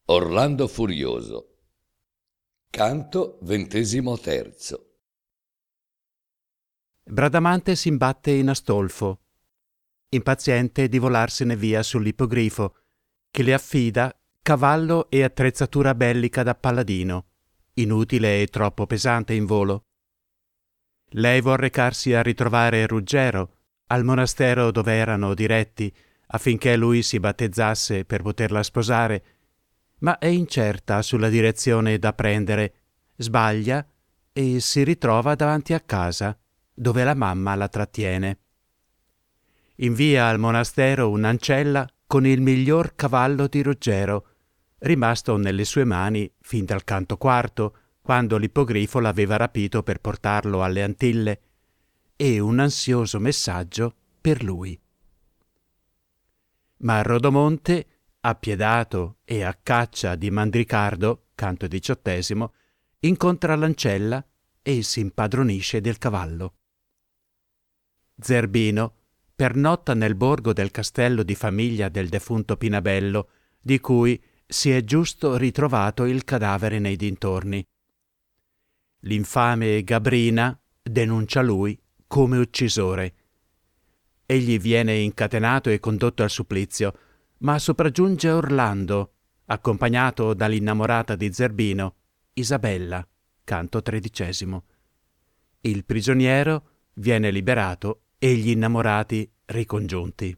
Orlando Furioso. Canto XXIII. Bradamante s'imbatte in Astolfo, impaziente di volarsene via sull'ippogrifo, che le affida cavallo e attrezzatura bellica da paladino, inutile e troppo pesante in volo. Lei vuol recarsi a ritrovare Ruggero al monastero dove erano diretti affinché lui si battezzasse per poterla sposare, ma è incerta sulla direzione da prendere, sbaglia e si ritrova davanti a casa, dove la mamma la trattiene. Invia al monastero un'ancella con il miglior cavallo di Ruggero, rimasto nelle sue mani fin dal canto quarto, quando l'ippogrifo l'aveva rapito per portarlo alle Antille, e un ansioso messaggio per lui. Ma Rodomonte, appiedato e a caccia di Mandricardo, canto XVIII, incontra l'ancella e si impadronisce del cavallo. Zerbino pernotta nel borgo del castello di famiglia del defunto Pinabello, di cui si è giusto ritrovato il cadavere nei dintorni. L'infame Gabrina denuncia lui come uccisore. Egli viene incatenato e condotto al supplizio, ma sopraggiunge Orlando, accompagnato dall'innamorata di Zerbino, Isabella, canto XIII. Il prigioniero viene liberato e gli innamorati ricongiunti.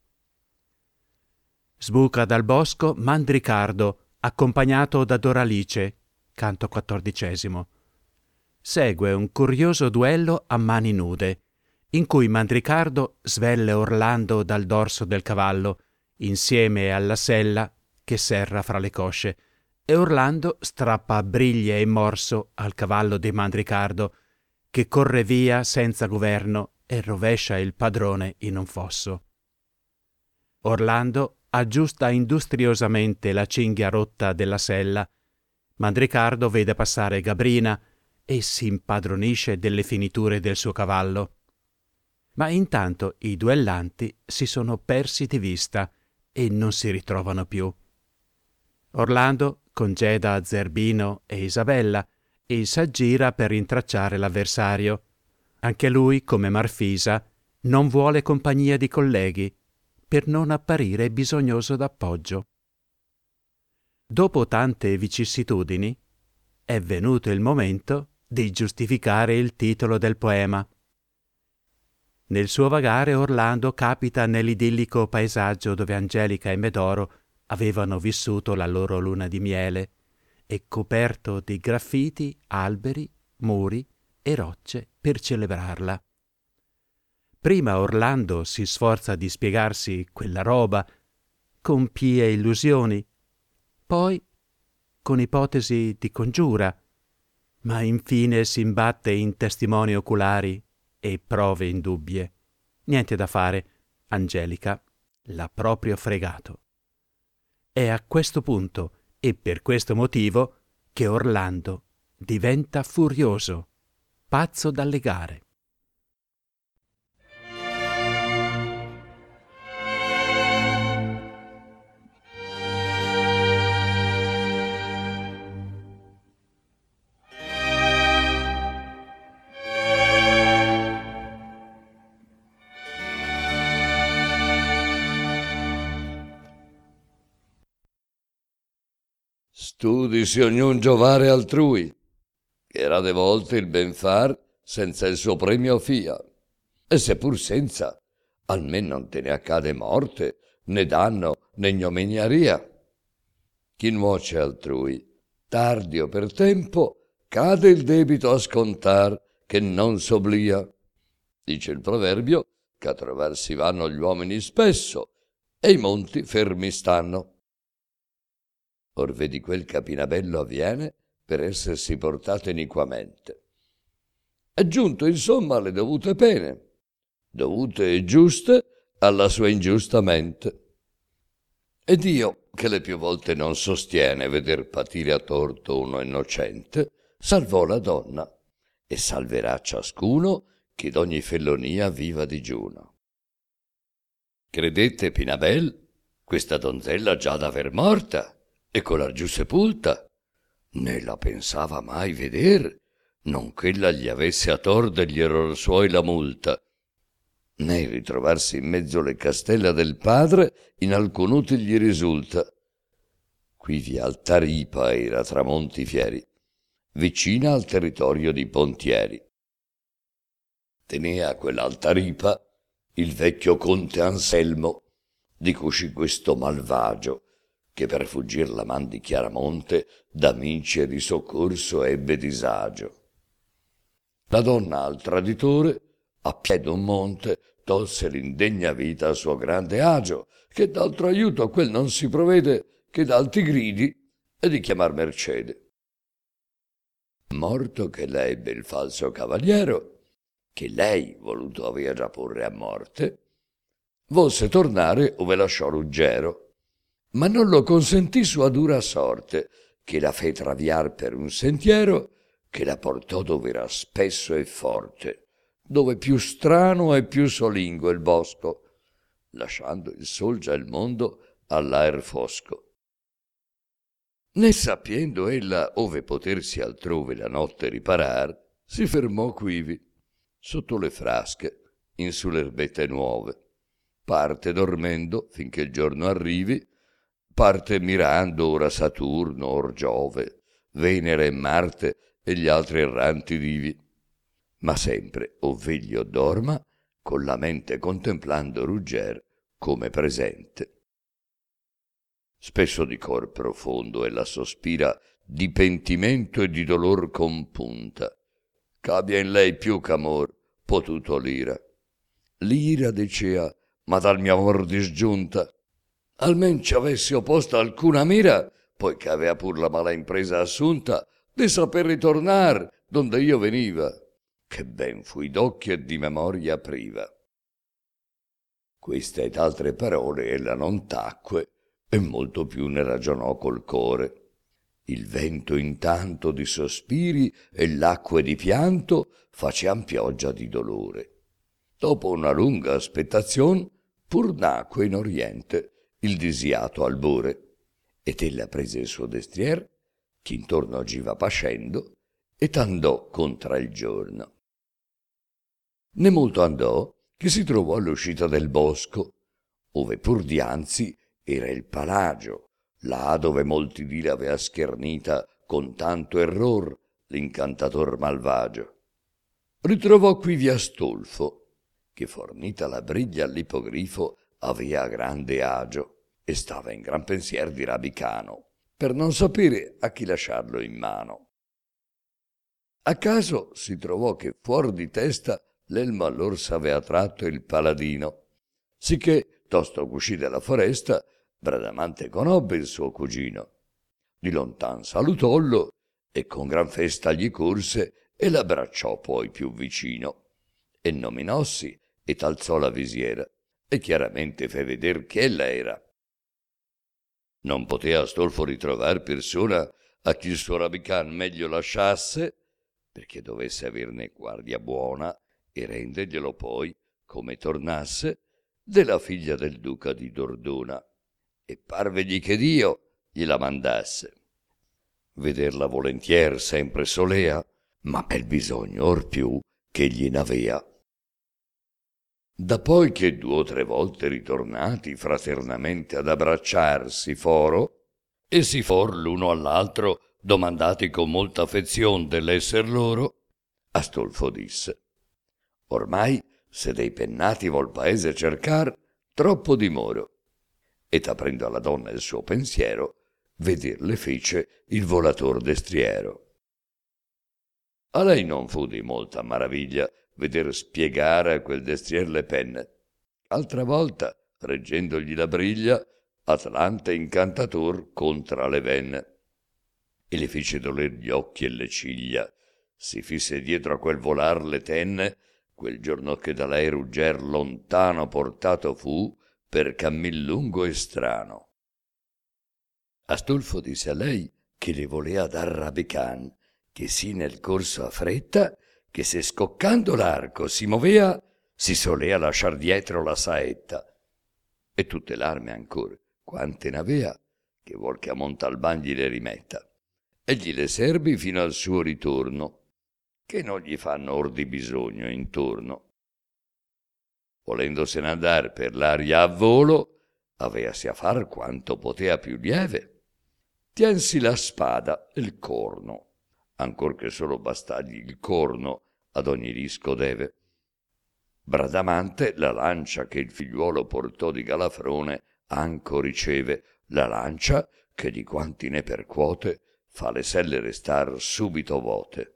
Sbuca dal bosco Mandricardo, accompagnato da Doralice, canto XIV. Segue un curioso duello a mani nude, in cui Mandricardo svelle Orlando dal dorso del cavallo, insieme alla sella che serra fra le cosce, e Orlando strappa briglie e morso al cavallo di Mandricardo, che corre via senza governo e rovescia il padrone in un fosso. Orlando aggiusta industriosamente la cinghia rotta della sella. Mandricardo vede passare Gabrina e si impadronisce delle finiture del suo cavallo. Ma intanto i duellanti si sono persi di vista e non si ritrovano più. Orlando congeda Zerbino e Isabella e s'aggira per rintracciare l'avversario. Anche lui, come Marfisa, non vuole compagnia di colleghi, per non apparire bisognoso d'appoggio. Dopo tante vicissitudini, è venuto il momento di giustificare il titolo del poema. Nel suo vagare Orlando capita nell'idillico paesaggio dove Angelica e Medoro avevano vissuto la loro luna di miele, e coperto di graffiti, alberi, muri e rocce per celebrarla. Prima Orlando si sforza di spiegarsi quella roba con pie illusioni, poi con ipotesi di congiura, ma infine si imbatte in testimoni oculari e prove indubbie. Niente da fare, Angelica l'ha proprio fregato. È a questo punto e per questo motivo che Orlando diventa furioso, pazzo dalle gare. Studisi ognuno giovare altrui, che rade volte il ben far senza il suo premio fia, e se pur senza, almen non te ne accade morte, né danno, né ignominaria. Chi nuoce altrui, tardi o per tempo, cade il debito a scontar che non s'oblia. Dice il proverbio che a trovar si vanno gli uomini spesso, e i monti fermi stanno. Or vedi quel che a Pinabello avviene per essersi portato iniquamente. È giunto insomma alle dovute pene, dovute e giuste alla sua ingiusta mente. E Dio, che le più volte non sostiene veder patire a torto uno innocente, salvò la donna e salverà ciascuno che d'ogni fellonia viva digiuno. Credette Pinabel questa donzella già d'aver morta, e colar giù sepulta, né la pensava mai veder, non ch'ella gli avesse a tor degli error suoi la multa, né ritrovarsi in mezzo le castella del padre in alcun utile gli risulta. Quivi alta ripa era tra monti fieri, vicina al territorio di Pontieri. Tenea quell'alta ripa il vecchio conte Anselmo, di cusci questo malvagio, che per fuggir la man di Chiaramonte d'amici e di soccorso ebbe disagio. La donna al traditore, a piede un monte, tolse l'indegna vita a suo grande agio, che d'altro aiuto a quel non si provvede che d'alti gridi e di chiamar mercede. Morto che la ebbe il falso cavaliero, che lei voluto avea già porre a morte, volse tornare ove lasciò Ruggero, ma non lo consentì sua dura sorte, che la fe traviar per un sentiero che la portò dove era spesso e forte, dove più strano e più solingo il bosco, lasciando il sol già il mondo all'aer fosco. Né sapiendo ella ove potersi altrove la notte riparar, si fermò quivi, sotto le frasche, in su le erbette nuove, parte dormendo finché il giorno arrivi, parte mirando ora Saturno, or Giove, Venere e Marte e gli altri erranti divi, ma sempre o vegli o dorma, con la mente contemplando Rugger come presente. Spesso di cor profondo ella sospira di pentimento e di dolor compunta, c'abbia in lei più ch'amor potuto l'ira. L'ira dicea, ma dal mio amor disgiunta, almen ci avessi opposta alcuna mira, poiché avea pur la mala impresa assunta, di saper ritornar donde io veniva, che ben fui d'occhi e di memoria priva. Queste ed altre parole ella non tacque, e molto più ne ragionò col core. Il vento intanto di sospiri e l'acque di pianto facean pioggia di dolore. Dopo una lunga aspettazion, pur nacque in oriente il disiato albore, ed ella prese il suo destrier, ch'intorno giva pascendo, e t'andò contra il giorno. Ne molto andò che si trovò all'uscita del bosco, ove pur dianzi era il palagio, là dove molti dì l'avea schernita con tanto error l'incantator malvagio. Ritrovò quivi Astolfo, che fornita la briglia all'ippogrifo avea grande agio e stava in gran pensier di Rabicano, per non sapere a chi lasciarlo in mano. A caso si trovò che fuor di testa l'elmo allor s'avea tratto il paladino, sicché, tosto qu'uscì dalla foresta, Bradamante conobbe il suo cugino. Di lontan salutollo e con gran festa gli corse e l'abbracciò poi più vicino, e nominossi e t'alzò la visiera, e chiaramente fe veder che ella era. Non potea Astolfo ritrovar persona a chi il suo Rabican meglio lasciasse, perché dovesse averne guardia buona e renderglielo poi, come tornasse, della figlia del duca di Dordona, e parvegli che Dio gliela mandasse. Vederla volentier sempre solea, ma per bisogno or più che egli n'avea. Da poi che 2 o 3 volte ritornati fraternamente ad abbracciarsi foro, e si for l'uno all'altro domandati con molta affezion dell'esser loro, Astolfo disse: ormai se dei pennati vol paese cercar, troppo dimoro. E t'aprendo alla donna il suo pensiero, veder le fece il volator destriero. A lei non fu di molta maraviglia veder spiegare a quel destrier le penne. Altra volta, reggendogli la briglia, Atlante incantator contra le venne. E le fece doler gli occhi e le ciglia, si fisse dietro a quel volar le tenne, quel giorno che da lei Rugger lontano portato fu per cammin lungo e strano. Astolfo disse a lei che le volea dar Rabican, che sì nel corso a fretta, che se scoccando l'arco si movea, si solea lasciar dietro la saetta, e tutte l'arme ancora, quante n'avea, che vuol che a Montalban gliele rimetta, e gliele serbi fino al suo ritorno, che non gli fanno or di bisogno intorno. Volendosene andar per l'aria a volo, aveasi a far quanto potea più lieve. Tiensi la spada e il corno, ancor che solo bastagli il corno ad ogni risco deve. Bradamante la lancia che il figliuolo portò di Galafrone anco riceve, la lancia che di quanti ne percuote fa le selle restar subito vote.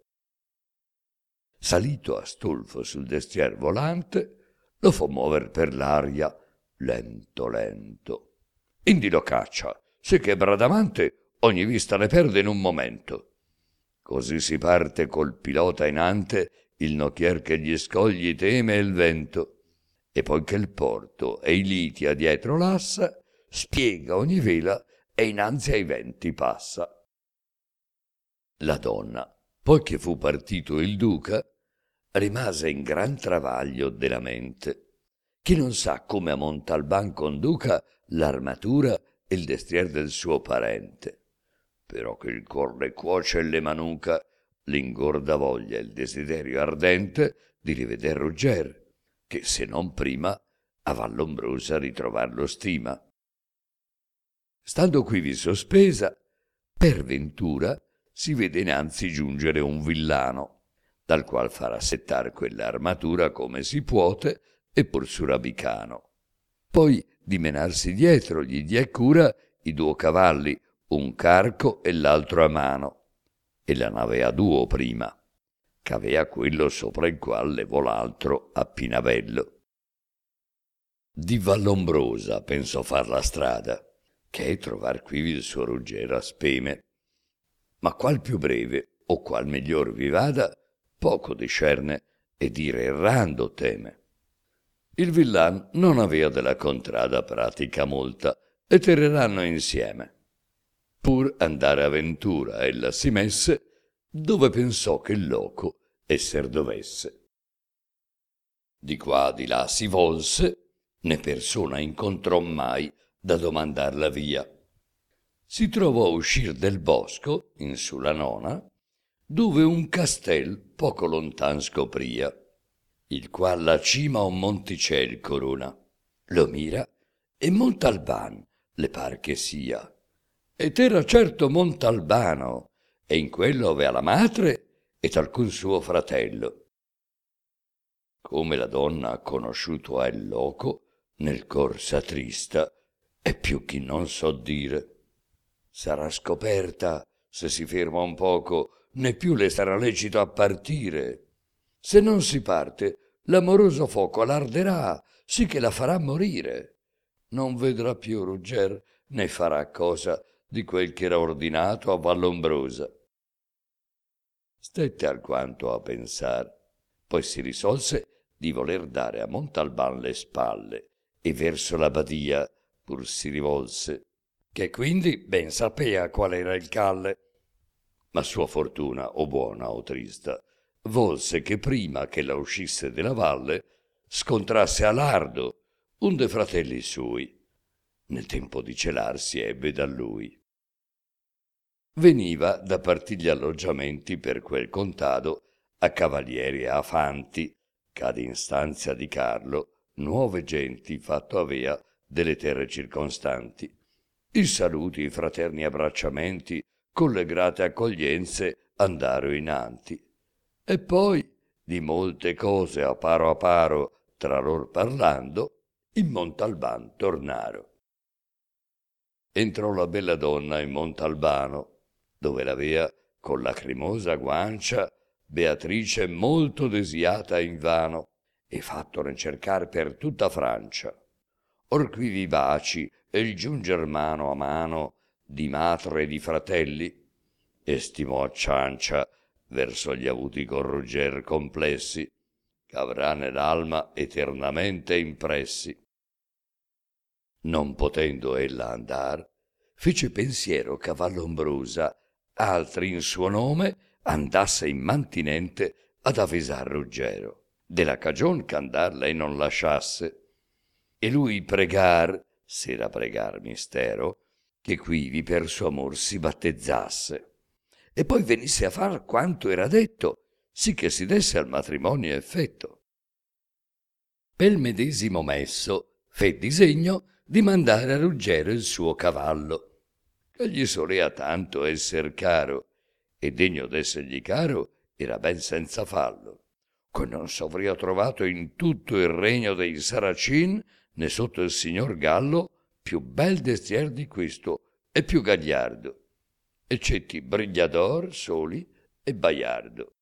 Salito Astolfo sul destrier volante, lo fa muover per l'aria lento lento. Indi lo caccia, sicché Bradamante ogni vista ne perde in un momento. Così si parte col pilota inante, il nocchier che gli scogli teme il vento, e poi che il porto e i liti a dietro lassa, spiega ogni vela e innanzi ai venti passa. La donna, poi che fu partito il duca, rimase in gran travaglio della mente, che non sa come a Montalban conduca l'armatura e il destrier del suo parente, però che il cor le cuoce e le manuca, l'ingorda voglia e il desiderio ardente di riveder Rugger, che se non prima a Vallombrosa ritrovarlo stima. Stando quivi sospesa, per ventura si vede innanzi giungere un villano, dal qual farà settar quella armatura come si puote e pur su Rabicano. Poi di menarsi dietro gli diè cura i duo cavalli, un carco e l'altro a mano, e la n'avea duo prima, c'avea quello sopra il qual levò l'altro a Pinavello. Di Vallombrosa pensò far la strada, che è trovar quivi il suo Ruggero a speme, ma qual più breve o qual miglior vi vada, poco discerne e dire errando teme. Il villan non avea della contrada pratica molta, e terreranno insieme. Pur andare a ventura ella si messe, dove pensò che il loco esser dovesse. Di qua di là si volse, né persona incontrò mai da domandar la via. Si trovò uscir del bosco, in su la nona, dove un castel poco lontan scopria, il qual la cima un monticel corona. Lo mira e Montalban le par che sia, ed era certo Montalbano, e in quello avea la madre ed alcun suo fratello. Come la donna ha conosciuto a il loco, nel cor s'attrista, e più chi non so dire. Sarà scoperta, se si ferma un poco, né più le sarà lecito a partire. Se non si parte, l'amoroso fuoco alarderà, sì che la farà morire. Non vedrà più Rugger, né farà cosa di quel che era ordinato a Vallombrosa. Stette alquanto a pensar, poi si risolse di voler dare a Montalban le spalle, e verso la badia pur si rivolse, che quindi ben sapea qual era il calle. Ma sua fortuna, o buona o trista, volse che prima che la uscisse della valle scontrasse a Lardo, un de fratelli sui. Nel tempo di celarsi ebbe da lui. Veniva da partir gli alloggiamenti per quel contado a cavalieri e a fanti, c'ad instanzia di Carlo nuove genti fatto avea delle terre circonstanti. I saluti, i fraterni abbracciamenti, con le grate accoglienze andaro inanti. E poi, di molte cose a paro tra lor parlando, in Montalban tornaro. Entrò la bella donna in Montalbano, dove l'avea con lacrimosa guancia Beatrice molto desiata invano, e fattone cercar per tutta Francia. Or quivi baci e il giunger mano a mano di madre e di fratelli, estimò a ciancia verso gli avuti con Rugger complessi, ch'avrà nell'alma eternamente impressi. Non potendo ella andar, fece pensiero che a Vallombrosa altri in suo nome andasse immantinente ad avvisar Ruggero, della cagion ch'andar lei non lasciasse, e lui pregar, s'era pregar mistero, che quivi per suo amor si battezzasse, e poi venisse a far quanto era detto, sì che si desse al matrimonio effetto. Pel medesimo messo fe disegno di mandare a Ruggero il suo cavallo, che gli solea tanto esser caro, e degno d'essergli caro era ben senza fallo, che non s'avria trovato in tutto il regno dei Saracin, né sotto il signor Gallo, più bel destrier di questo e più gagliardo, eccetti Brigliador soli e Baiardo.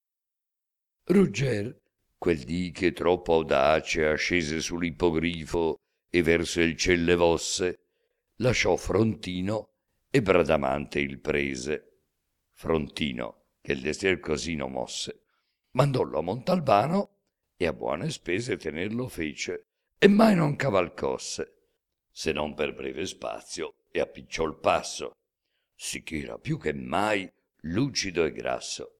Rugger, quel dì che troppo audace ascese sull'ippogrifo e verso il ciel levosse, lasciò Frontino e Bradamante il prese. Frontino, che il destrier così non mosse, mandollo a Montalbano e a buone spese tenerlo fece, e mai non cavalcosse, se non per breve spazio, e appicciò il passo, sicché era più che mai lucido e grasso.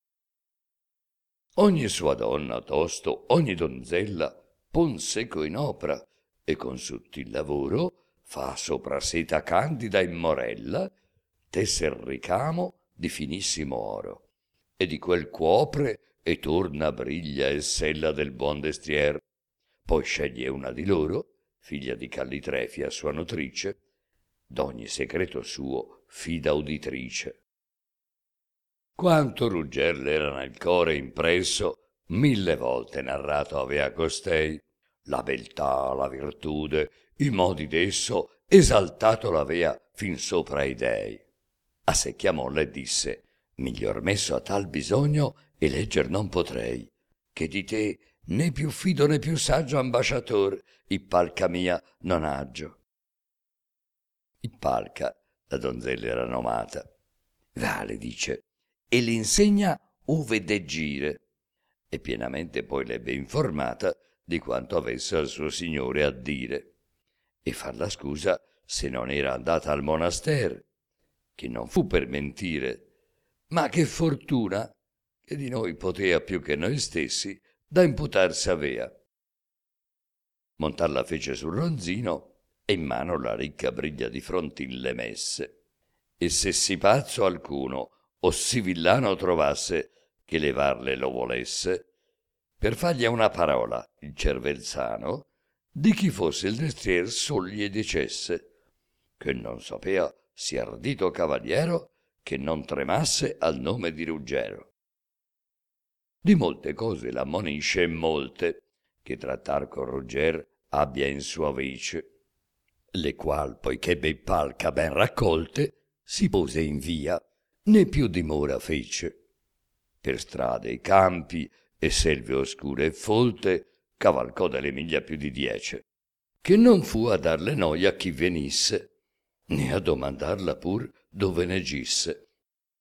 Ogni sua donna tosto, ogni donzella pon seco in opera, e con sottil lavoro fa sopra seta candida e morella, tesse il ricamo di finissimo oro, e di quel cuopre e torna briglia e sella del buon destrier. Poi sceglie una di loro, figlia di Callitrefia sua nutrice, d'ogni secreto suo fida uditrice. Quanto Rugger le era nel core impresso, 1000 volte narrato avea costei, la beltà, la virtude, i modi d'esso, esaltato l'avea fin sopra i dei. A sé chiamolla e disse: miglior messo a tal bisogno e legger non potrei, che di te né più fido né più saggio ambasciator, Ippalca mia, non aggio. Ippalca, la donzella era nomata, va, le dice, e l'insegna ove de gire, e pienamente poi l'ebbe informata di quanto avesse al suo signore a dire, e farla scusa se non era andata al monaster, che non fu per mentire, ma che fortuna che di noi potea più che noi stessi da imputarsi avea. Montarla fece sul ronzino e in mano la ricca briglia di frontille messe, e se sì pazzo alcuno o sì villano trovasse che levarle lo volesse, per fargli una parola il cervel sano, di chi fosse il destrier sol gli dicesse, che non sapea si ardito cavaliero che non tremasse al nome di Ruggero. Di molte cose l'ammonisce, e molte che trattar con Rugger abbia in sua vece, le qual poiché Ippalca ben raccolte si pose in via, né più dimora fece. Per strade e campi e selve oscure e folte cavalcò delle miglia più di 10, che non fu a darle noia chi venisse, né a domandarla pur dove ne gisse.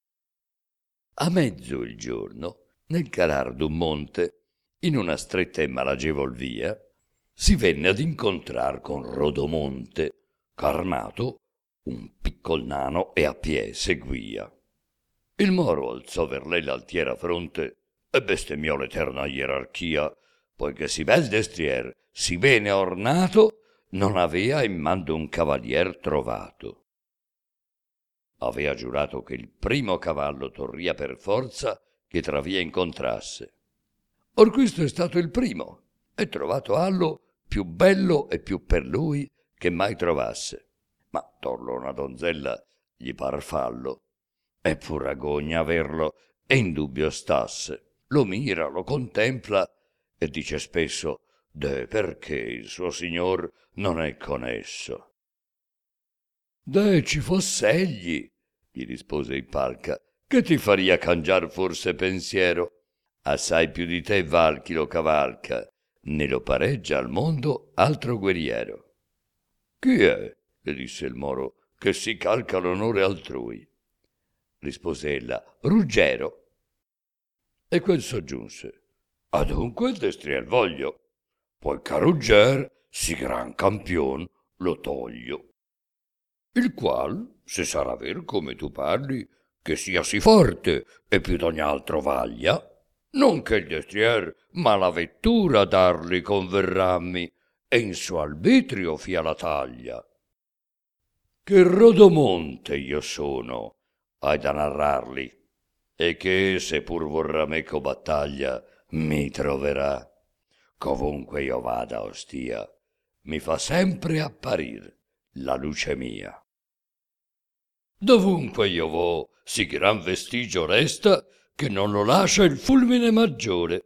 A mezzo il giorno, nel calar d'un monte, in una stretta e malagevol via, si venne ad incontrar con Rodomonte, ch'armato un piccol nano e a pie seguia. Il moro alzò ver lei l'altiera fronte e bestemmiò l'eterna ierarchia, poiché si bel destrier, si bene ornato, non avea in mando un cavalier trovato. Avea giurato che il primo cavallo torria per forza che tra via incontrasse. Or questo è stato il primo, e trovato allo più bello e più per lui che mai trovasse. Ma torlo una donzella gli par fallo, e pur agogna averlo, e in dubbio stasse. Lo mira, lo contempla, e dice spesso, «Deh, perché il suo signor non è con esso?» «Deh, ci foss'egli», gli rispose Ippalca, «che ti faria cangiar forse pensiero. Assai più di te val chi lo cavalca, ne lo pareggia al mondo altro guerriero». «Chi è?» le disse il moro, «che si calca l'onore altrui?» Rispose ella, «Ruggero». E quel soggiunse, «Adunque il destrier voglio, poiché Rugger si gran campion lo toglio. Il qual, se sarà ver come tu parli, che sia sì forte e più d'ogni altro vaglia, non che il destrier ma la vettura darli converrammi, e in suo arbitrio fia la taglia». che Rodomonte io sono, hai da narrarli, e che, se pur vorrà meco battaglia, mi troverà. Covunque io vada o stia, mi fa sempre apparir la luce mia. Dovunque io vo, sì gran vestigio resta, che non lo lascia il fulmine maggiore.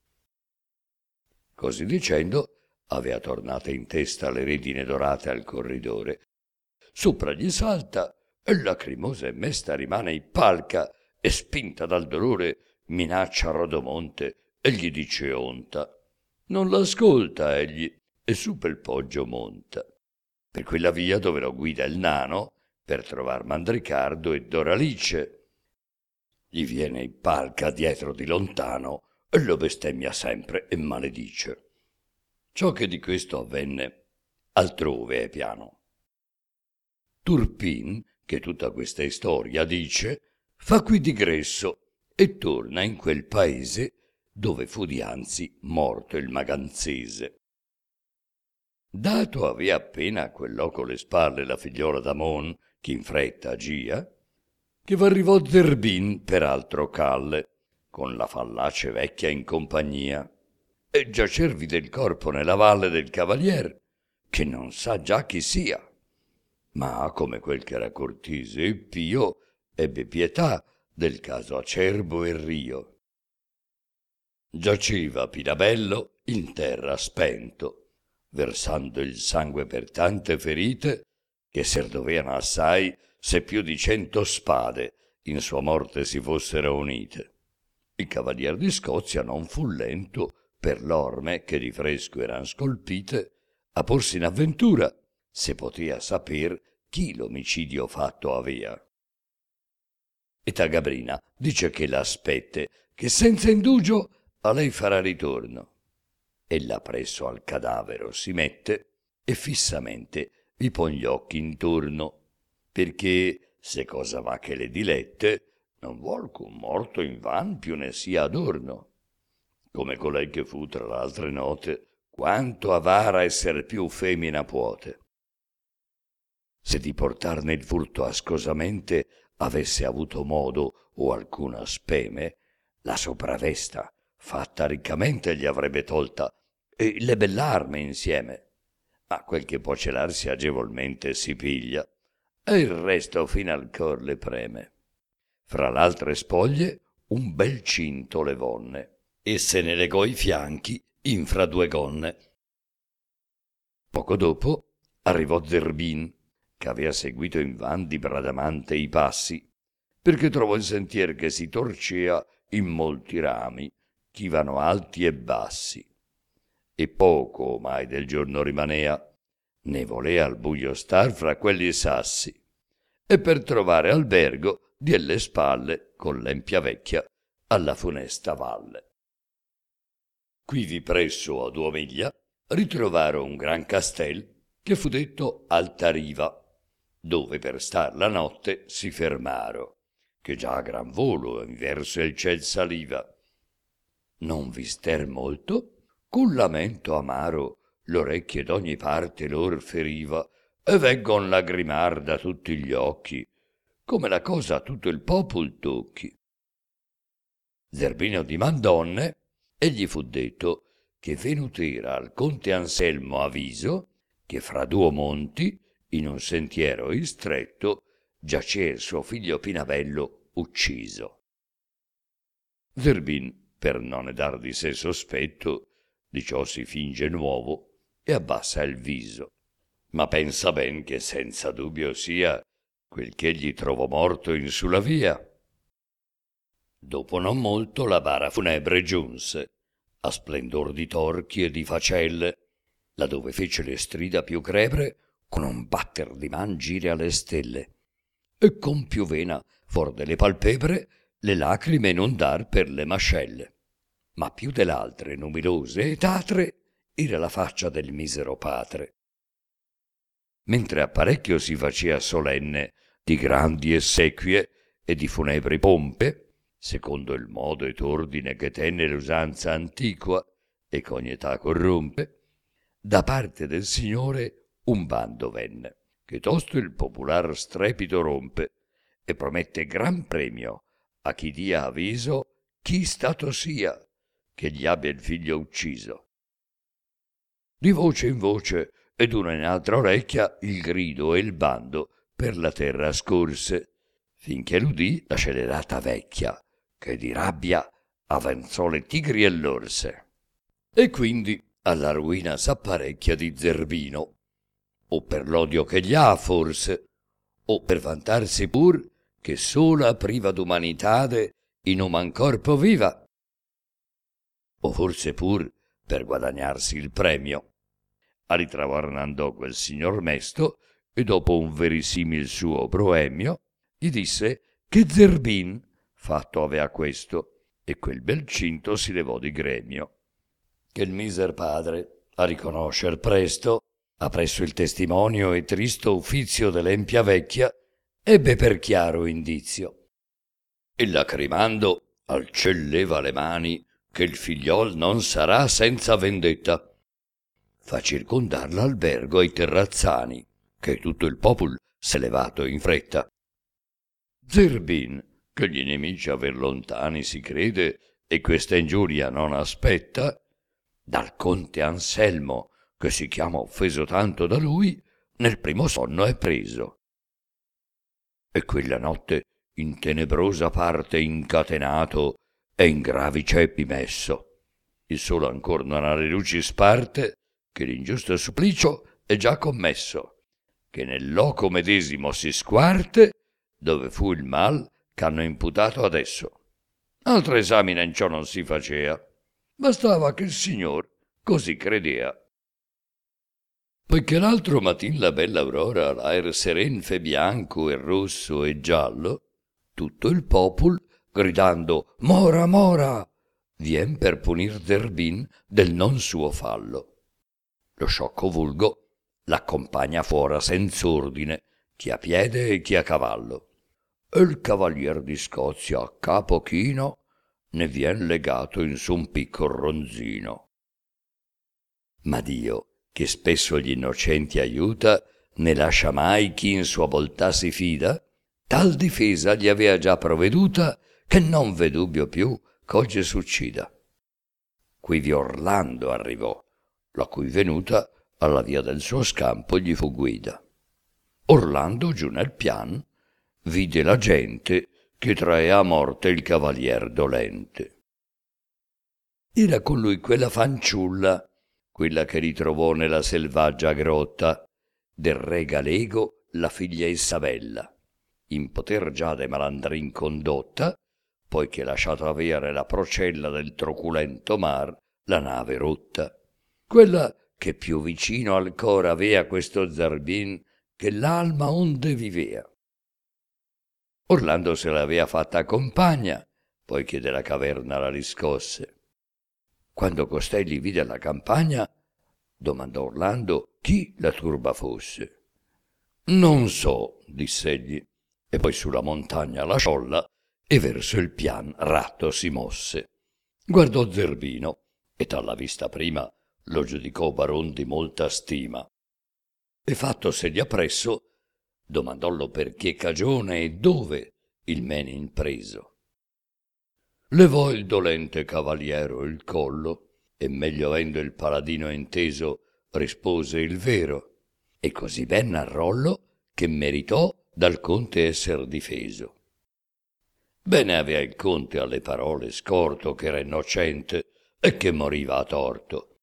Così dicendo, avea tornate in testa le redine dorate al corridore. Sopra gli salta, e lacrimosa e mesta rimane in palca, e spinta dal dolore minaccia Rodomonte e gli dice onta. Non l'ascolta egli, e su pel poggio monta. Per quella via dove lo guida il nano, per trovar Mandricardo e Doralice. Gli viene in palca dietro di lontano e lo bestemmia sempre e maledice. Ciò che di questo avvenne altrove è piano. Turpin, che tutta questa istoria dice, fa qui digresso e torna in quel paese dove fu dianzi morto il maganzese. Dato avea appena a quel loco le spalle la figliola d'Amon, che in fretta agia, che v'arrivò Zerbin per altro calle, con la fallace vecchia in compagnia, e giacervi del corpo nella valle del cavalier, che non sa già chi sia. Ma come quel che era cortese e pio, ebbe pietà del caso acerbo e rio. Giaceva Pinabello in terra spento, versando il sangue per tante ferite, che serdoveano assai se più di 100 spade in sua morte si fossero unite. Il cavalier di Scozia non fu lento per l'orme che di fresco eran scolpite a porsi in avventura, se potea saper chi l'omicidio fatto avea. E ta Gabrina dice che l'aspette, che senza indugio a lei farà ritorno. Ella presso al cadavero si mette e fissamente vi pon gli occhi intorno, perché, se cosa va che le dilette, non vuol che un morto invan più ne sia adorno. Come colei che fu tra l'altre note, quanto avara esser più femmina puote. Se di portarne il furto ascosamente avesse avuto modo o alcuna speme, la sopravesta fatta riccamente gli avrebbe tolta e le bell'arme insieme. Ma quel che può celarsi agevolmente si piglia, e il resto fin al cor le preme. Fra l'altre spoglie un bel cinto le vonne, e se ne legò i fianchi infra 2 gonne. Poco dopo arrivò Zerbin, che avea seguito invan di Bradamante i passi, perché trovò il sentier che si torcea in molti rami, chi vano alti e bassi, e poco ormai del giorno rimanea, ne volea al buio star fra quelli sassi, e per trovare albergo die le spalle con l'empia vecchia alla funesta valle. Quivi presso a 2 miglia ritrovaro un gran castel che fu detto Altariva, dove per star la notte si fermaro, che già a gran volo inverso il ciel saliva. Non vister molto, con lamento amaro l'orecchie d'ogni parte lor feriva, e veggon lagrimar da tutti gli occhi, come la cosa a tutto il popol tocchi. Zerbino dimandonne, e gli fu detto che venutera al conte Anselmo aviso che fra 2 monti, in un sentiero istretto, giacea il suo figlio Pinabello ucciso. Zerbin, per non dar di sé sospetto, di ciò si finge nuovo e abbassa il viso, ma pensa ben che senza dubbio sia quel ch'egli trovò morto in sulla via. Dopo non molto la bara funebre giunse, a splendor di torchi e di facelle, laddove fece le strida più crebre con un batter di man gire alle stelle, e con più vena for delle palpebre le lacrime inondar per le mascelle. Ma più dell'altre nubilose e tatre era la faccia del misero patre. Mentre apparecchio si facea solenne di grandi essequie e di funebri pompe, secondo il modo ed ordine che tenne l'usanza antiqua e che ogni età corrompe, da parte del Signore un bando venne, che tosto il popular strepito rompe e promette gran premio a chi dia avviso chi stato sia che gli abbia il figlio ucciso. Di voce in voce ed una in altra orecchia il grido e il bando per la terra scorse, finché l'udì la scelerata vecchia, che di rabbia avanzò le tigri e l'orse. E quindi alla ruina s'apparecchia di Zerbino, o per l'odio che gli ha forse, o per vantarsi pur che sola priva d'umanitade in uman corpo viva, o forse pur per guadagnarsi il premio. A ritravar n'andò quel signor mesto e dopo un verisimil suo proemio gli disse che Zerbin fatto avea questo e quel bel cinto si levò di gremio. Che il miser padre, a riconoscer presto, appresso il testimonio e tristo uffizio dell'empia vecchia, ebbe per chiaro indizio. E lacrimando al ciel leva le mani che il figliol non sarà senza vendetta. Fa circondar l'albergo ai terrazzani, che tutto il popol s'è levato in fretta. Zerbin, che gli nemici aver lontani si crede e questa ingiuria non aspetta, dal conte Anselmo, che si chiama offeso tanto da lui, nel primo sonno è preso. E quella notte in tenebrosa parte incatenato e in gravi ceppi messo. Il solo ancor non ha le luci sparte, che l'ingiusto supplicio è già commesso, che nel loco medesimo si squarte, dove fu il mal ch'hanno imputato adesso. Altro esamine in ciò non si facea, bastava che il signor così credea. Poiché l'altro mattin la bella aurora l'aer seren fe bianco e rosso e giallo, tutto il popol, gridando «Mora, mora!», vien per punir Zerbin del non suo fallo. Lo sciocco vulgo l'accompagna fuora senz'ordine, chi a piede e chi a cavallo, e il cavalier di Scozia a capo chino ne vien legato in su un piccol ronzino. Ma Dio, che spesso gli innocenti aiuta, né lascia mai chi in sua bontà si fida, tal difesa gli avea già provveduta che non v'è dubbio più ch'oggi s'uccida. Quivi Orlando arrivò, la cui venuta alla via del suo scampo gli fu guida. Orlando giù nel pian vide la gente che traea a morte il cavalier dolente. Era con lui quella fanciulla, quella che ritrovò nella selvaggia grotta del re Galego la figlia Isabella, in poter già de malandrin condotta, poiché lasciato avere la procella del truculento mar la nave rotta. Quella che più vicino al cor avea questo Zerbin che l'alma onde vivea. Orlando se l'avea fatta compagna, poiché della caverna la riscosse. Quando costei li vide alla campagna, domandò Orlando chi la turba fosse. «Non so», diss'egli, e poi sulla montagna la sciolla e verso il pian ratto si mosse. Guardò Zerbino e dalla vista prima lo giudicò baron di molta stima. E fattosegli appresso, domandollo per che cagione e dove il mene impreso. Levò il dolente cavaliero il collo e meglio avendo il paladino inteso rispose il vero e così ben narrollo che meritò dal conte esser difeso. Bene avea il conte alle parole scorto che era innocente e che moriva a torto.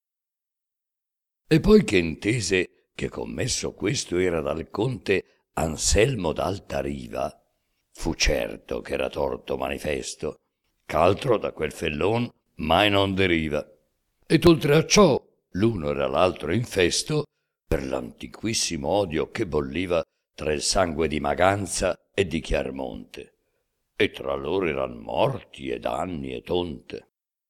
E poi che intese che commesso questo era dal conte Anselmo d'Alta Riva, fu certo che era torto manifesto, ch'altro da quel fellon mai non deriva. Ed oltre a ciò l'uno era l'altro infesto per l'antiquissimo odio che bolliva tra il sangue di Maganza e di Chiarmonte, e tra loro eran morti ed anni e tonte.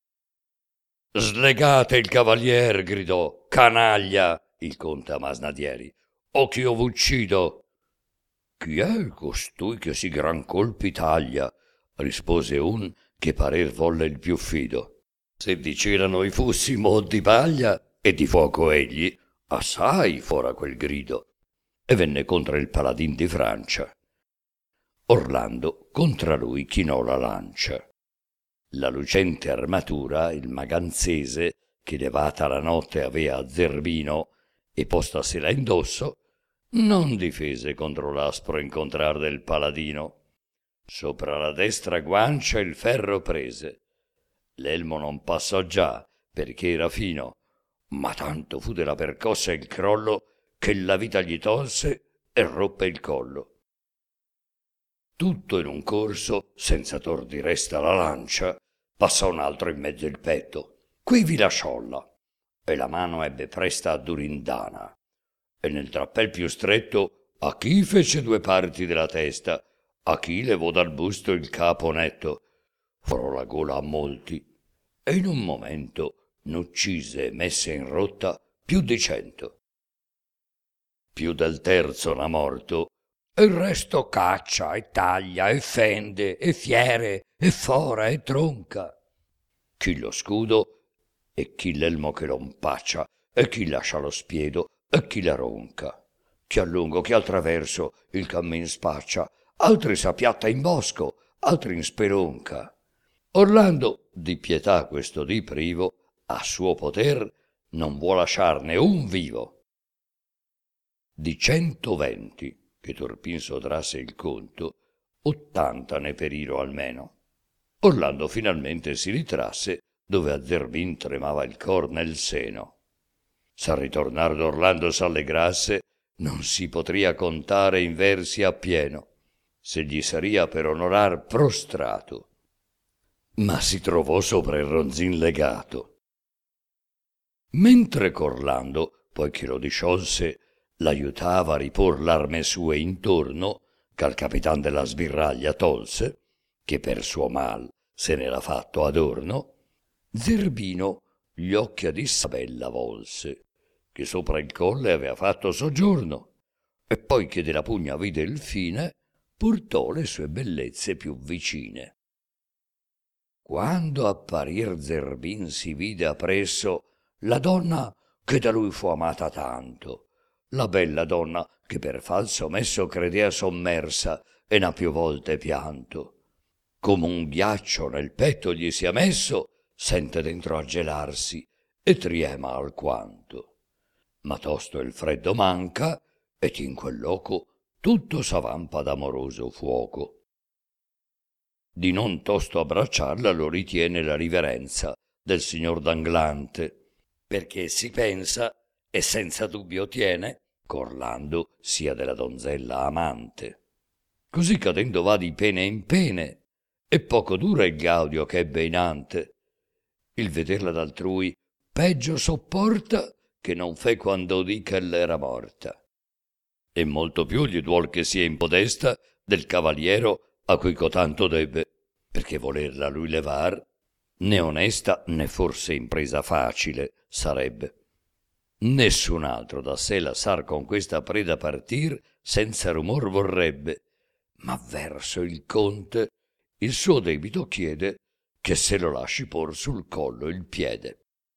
«Slegate il cavalier!» gridò, «canaglia!» il conte a Masnadieri, «o ch'io v'uccido!» «Chi è costui che si gran colpi taglia?» rispose un che parer volle il più fido. «Se di cera noi fussimo o di paglia e di fuoco egli, assai fora quel grido. e venne contro il paladin di Francia. Orlando contra lui chinò la lancia. La lucente armatura il maganzese, che levata la notte avea a Zerbino e postasela indosso, non difese contro l'aspro incontrar del paladino. Sopra la destra guancia il ferro prese. L'elmo non passò già, perché era fino, ma tanto fu della percossa il crollo che la vita gli tolse e roppe il collo. Tutto in un corso, senza tor di resta la lancia, passò un altro in mezzo il petto, quivi la sciolla, e la mano ebbe presta a Durindana, e nel drappel più stretto a chi fece due parti della testa, a chi levò dal busto il capo netto, forò la gola a molti, e in un momento n'uccise e messe in rotta più di 100. Più del terzo n'ha morto, e il resto caccia e taglia e fende e fiere e fora e tronca. Chi lo scudo e chi l'elmo che lo impaccia e chi lascia lo spiedo e chi la ronca. Chi a lungo, chi al traverso il cammin spaccia, altri s'appiatta in bosco, altri in spelonca. Orlando, di pietà questo di privo, a suo poter non vuol lasciarne un vivo. Di 120 che Turpin sotrasse il conto, 80 ne perirono almeno. Orlando finalmente si ritrasse dove a Zerbin tremava il cor nel seno. S'al ritornar d'Orlando s'allegrasse, non si potria contare in versi appieno, se gli saria per onorar prostrato. Ma si trovò sopra il ronzin legato. Mentre Corlando, poi che lo disciolse, l'aiutava a ripor l'arme sue intorno, ch'al capitan della sbirraglia tolse, che per suo mal se n'era fatto adorno, Zerbino gli occhi ad Isabella volse, che sopra il colle avea fatto soggiorno, e poi che della pugna vide il fine, portò le sue bellezze più vicine. Quando apparir Zerbin si vide appresso la donna che da lui fu amata tanto, la bella donna che per falso messo credea sommersa e n'ha più volte pianto, come un ghiaccio nel petto gli sia messo, sente dentro a gelarsi e triema alquanto. Ma tosto il freddo manca ed in quel loco tutto s'avampa d'amoroso fuoco. Di non tosto abbracciarla lo ritiene la riverenza del signor Danglante, perché si pensa e senza dubbio tiene ch'Orlando sia della donzella amante. Così cadendo va di pene in pene, e poco dura il gaudio che ebbe inante. Il vederla d'altrui peggio sopporta che non fe quando udì che l'era morta. E molto più gli duol che sia impodesta del cavaliero a cui cotanto debbe, perché volerla lui levar né onesta né forse impresa facile sarebbe. Nessun altro da sé lasciar con questa preda partir senza rumor vorrebbe, ma verso il conte il suo debito chiede che se lo lasci por sul collo il piede.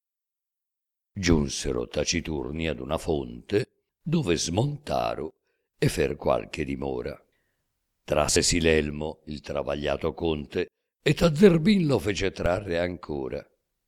Giunsero taciturni ad una fonte dove smontaro e fer qualche dimora. Trassesi l'elmo il travagliato conte e a Zerbin lo fece trarre ancora.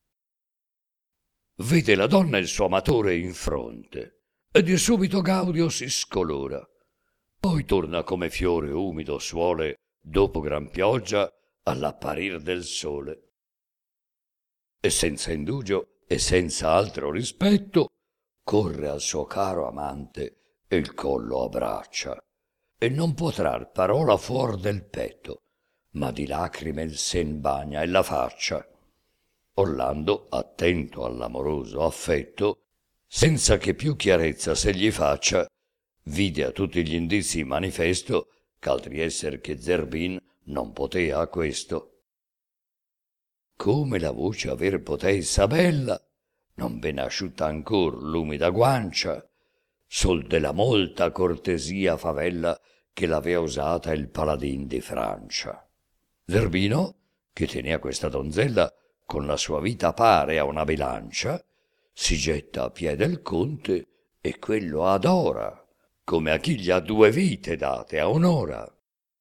Vede la donna il suo amatore in fronte e di subito gaudio si scolora. Poi torna come fiore umido suole dopo gran pioggia all'apparir del sole. E senza indugio e senza altro rispetto corre al suo caro amante e il collo abbraccia e non può trar parola fuor del petto, ma di lacrime il sen bagna e la faccia. Orlando, attento all'amoroso affetto, senza che più chiarezza se gli faccia, vide a tutti gli indizi manifesto ch'altri esser che Zerbin non potea a questo. Come la voce aver poté Isabella, non ben asciutta ancor l'umida guancia, sol della molta cortesia favella che l'avea usata il paladin di Francia. Zerbino, che tenea questa donzella con la sua vita pare a una bilancia, si getta a piè del conte e quello adora, come a chi gli ha 2 vite date a onora.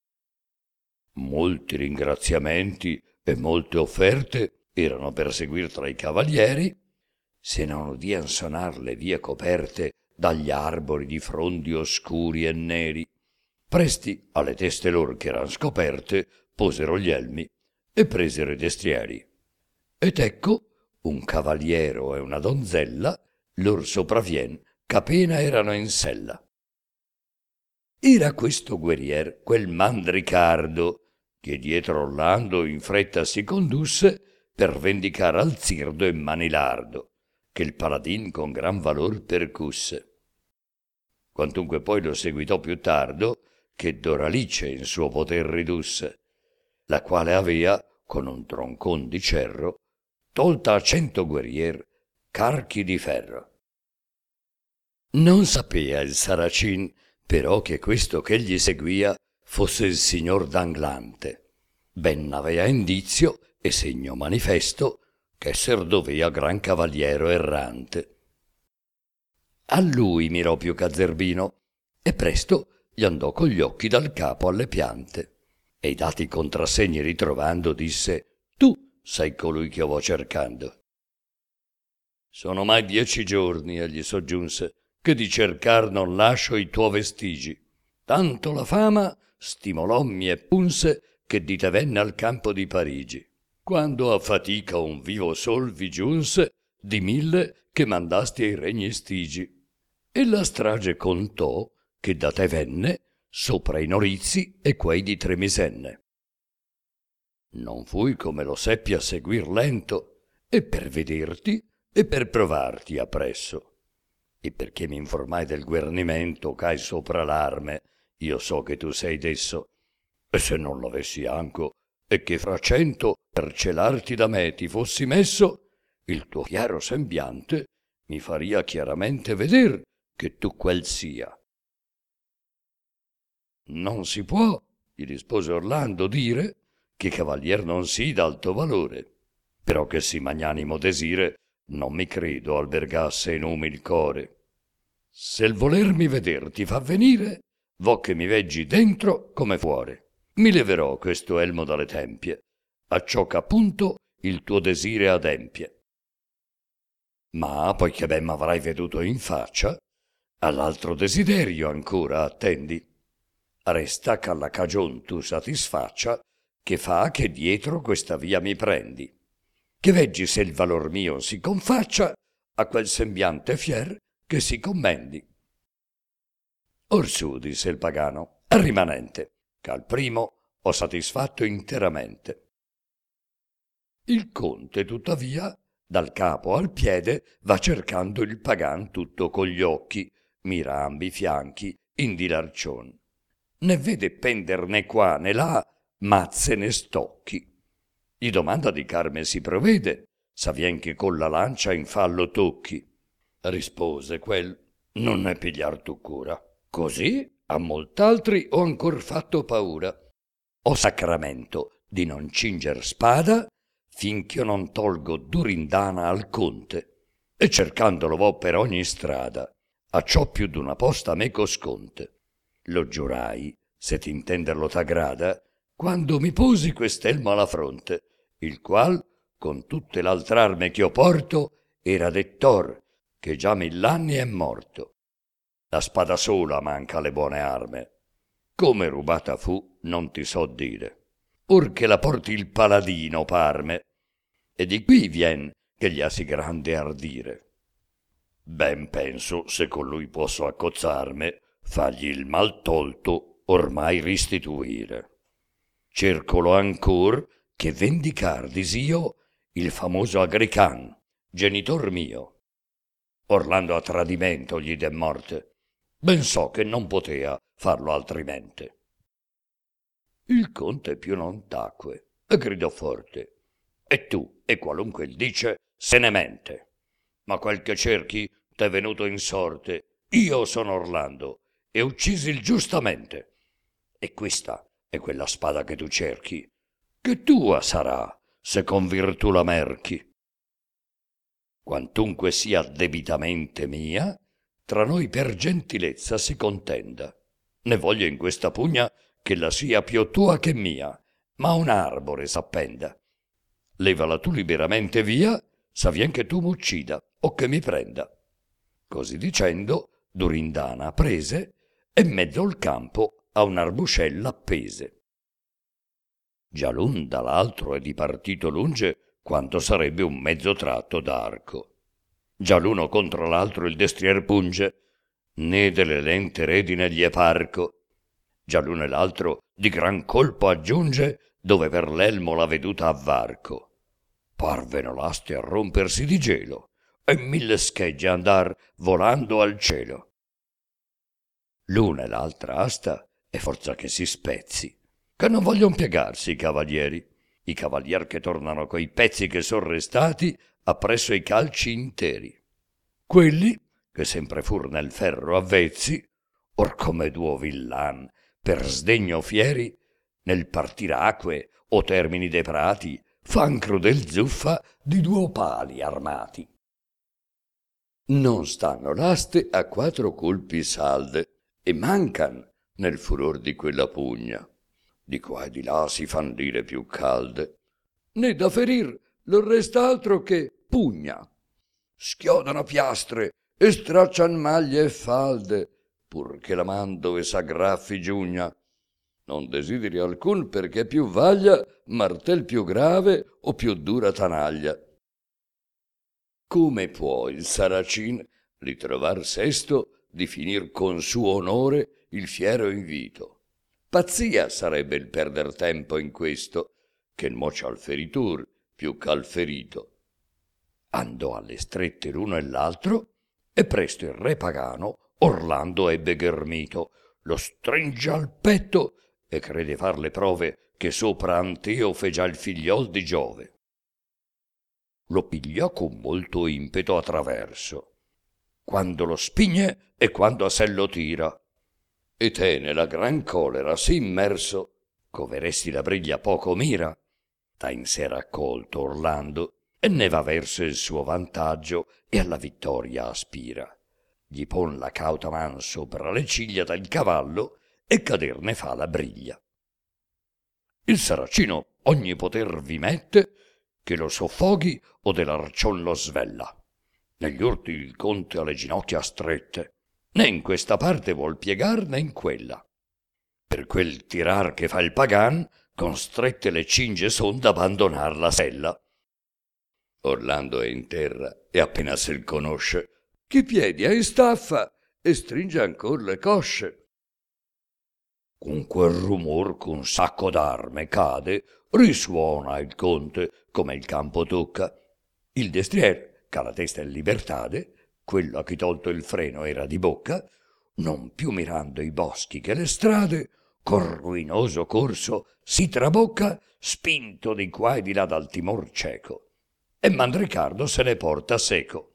Molti ringraziamenti e molte offerte erano per seguir tra i cavalieri, se non udian sonar le vie coperte dagli arbori di frondi oscuri e neri. Presti alle teste lor che eran scoperte, posero gli elmi e presero i destrieri. Ed ecco un cavaliero e una donzella lor sopravvien ch'appena erano in sella. Era questo guerrier quel Mandricardo, che dietro Orlando in fretta si condusse per vendicare al Zirdo e Manilardo, che il paladin con gran valor percusse. Quantunque poi lo seguitò più tardo, che Doralice in suo poter ridusse, la quale avea, con un troncon di cerro, tolta a 100 guerrier carchi di ferro. Non sapea il Saracin però che questo che gli seguia fosse il signor d'Anglante. Ben avea indizio e segno manifesto ch'esser dovea gran cavaliero errante. A lui mirò più che a Zerbino e presto gli andò con gli occhi dal capo alle piante e i dati contrassegni ritrovando disse: tu sei colui che io vo cercando. Sono mai 10 giorni, egli soggiunse, che di cercar non lascio i tuoi vestigi. Tanto la fama stimolommi e punse che di te venne al campo di Parigi. Quando a fatica un vivo sol vi giunse, di 1000 che mandasti ai regni stigi. E la strage contò che da te venne sopra i norizi e quei di Tremisenne. Non fui come lo seppi a seguir lento, e per vederti e per provarti appresso. E perché mi informai del guernimento c'hai sopra l'arme, io so che tu sei desso. E se non l'avessi anco, e che fra 100 per celarti da me ti fossi messo, il tuo chiaro sembiante mi faria chiaramente veder che tu quel sia. Non si può, gli rispose Orlando, dire che cavalier non sii d'alto valore, però che si magnanimo desire non mi credo albergasse in umil core. Se il volermi veder ti fa venire, vo che mi veggi dentro come fuori. Mi leverò questo elmo dalle tempie, acciò che appunto il tuo desire adempie. Ma poiché ben m'avrai veduto in faccia, all'altro desiderio ancora attendi. Resta che alla cagion tu satisfaccia, che fa che dietro questa via mi prendi. Che veggi se il valor mio si confaccia a quel sembiante fier che si commendi. Orsù, disse il pagano, al rimanente, che al primo ho satisfatto interamente. Il conte, tuttavia, dal capo al piede va cercando il pagan tutto con gli occhi, mira ambi i fianchi, indi l'arcion. Ne vede pender né qua né là mazze né stocchi. Gli domanda di carme si provvede, s'avvien che con la lancia in fallo tocchi. Rispose quel: non ne pigliar tu cura. Così a molt'altri ho ancor fatto paura. Ho sacramento di non cinger spada finch'io non tolgo Durindana al conte, e cercandolo vo per ogni strada, acciò più d'una posta meco sconte. Lo giurai, se t'intenderlo t'aggrada, quando mi posi quest'elmo alla fronte, il qual, con tutte l'altr'arme ch'io porto, era dettor, che già 1000 anni è morto. La spada sola manca alle buone arme. Come rubata fu, non ti so dire. Or che la porti il paladino, parme, e di qui vien che gli ha sì grande ardire. Ben penso, se con lui posso accozzarme, fagli il mal tolto ormai ristituire. Cercolo ancor che vendicar dis'io il famoso Agrican, genitor mio. Orlando a tradimento gli dè morte, ben so che non potea farlo altrimente. Il conte più non tacque e gridò forte: e tu, e qualunque il dice, se ne mente. Ma quel che cerchi t'è venuto in sorte. Io sono Orlando e uccisil giustamente. E questa è quella spada che tu cerchi, che tua sarà se con virtù la merchi. Quantunque sia debitamente mia, tra noi per gentilezza si contenda. Ne voglio in questa pugna che la sia più tua che mia, ma un arbore s'appenda. Levala tu liberamente via, s'avvien che tu m'uccida o che mi prenda. Così dicendo, Durindana prese e mezzo il campo a un'arbuscella appese. Già l'un dall'altro è dipartito lunge quanto sarebbe un mezzo tratto d'arco. Già l'uno contro l'altro il destrier punge, né delle lente redine gli è parco. Già l'uno e l'altro di gran colpo aggiunge, dove per l'elmo l'ha veduta a varco. Parveno l'aste a rompersi di gelo e mille schegge andar volando al cielo. L'una e l'altra asta è forza che si spezzi, che non voglion piegarsi i cavalier che tornano coi pezzi che son restati appresso i calci interi. Quelli, che sempre fur nel ferro avvezzi, or come duo villan, per sdegno fieri, nel partir acque o termini de prati, fan crudel zuffa di duo pali armati. Non stanno l'aste a quattro colpi salde e mancan nel furor di quella pugna. Di qua e di là si fan dire più calde, né da ferir non resta altro che pugna. Schiodano piastre e straccian maglie e falde, pur che la man dove s'aggraffi giugna. Non desideri alcun perché più vaglia martel più grave o più dura tanaglia. Come può il Saracin ritrovar sesto di finir con suo onore il fiero invito? Pazzia sarebbe il perder tempo in questo, che mocia al feritur più ch'al ferito. Andò alle strette l'uno e l'altro, e presto il re pagano Orlando ebbe ghermito, lo stringe al petto e crede far le prove che sopra Anteo fe già il figliol di Giove. Lo pigliò con molto impeto a traverso, quando lo spigne e quando a sé lo tira, e te nella gran colera sì immerso, coveresti la briglia poco mira, da in sé raccolto Orlando, e ne va verso il suo vantaggio e alla vittoria aspira. Gli pon la cauta man sopra le ciglia del cavallo e cader ne fa la briglia. Il Saracino ogni poter vi mette che lo soffoghi o dell'arcion lo svella. Negli urti il conte ha le ginocchia strette, né in questa parte vuol piegar né in quella. Per quel tirar che fa il pagan, con strette le cinge son d'abbandonar la sella. Orlando è in terra e appena se'l conosce, chi piedi ha in staffa e stringe ancor le cosce. Con quel rumor che un sacco d'arme cade, risuona il conte come il campo tocca. Il destrier, che la testa in libertade, quello a chi tolto il freno era di bocca, non più mirando i boschi che le strade, col ruinoso corso si trabocca, spinto di qua e di là dal timor cieco, e Mandricardo se ne porta seco.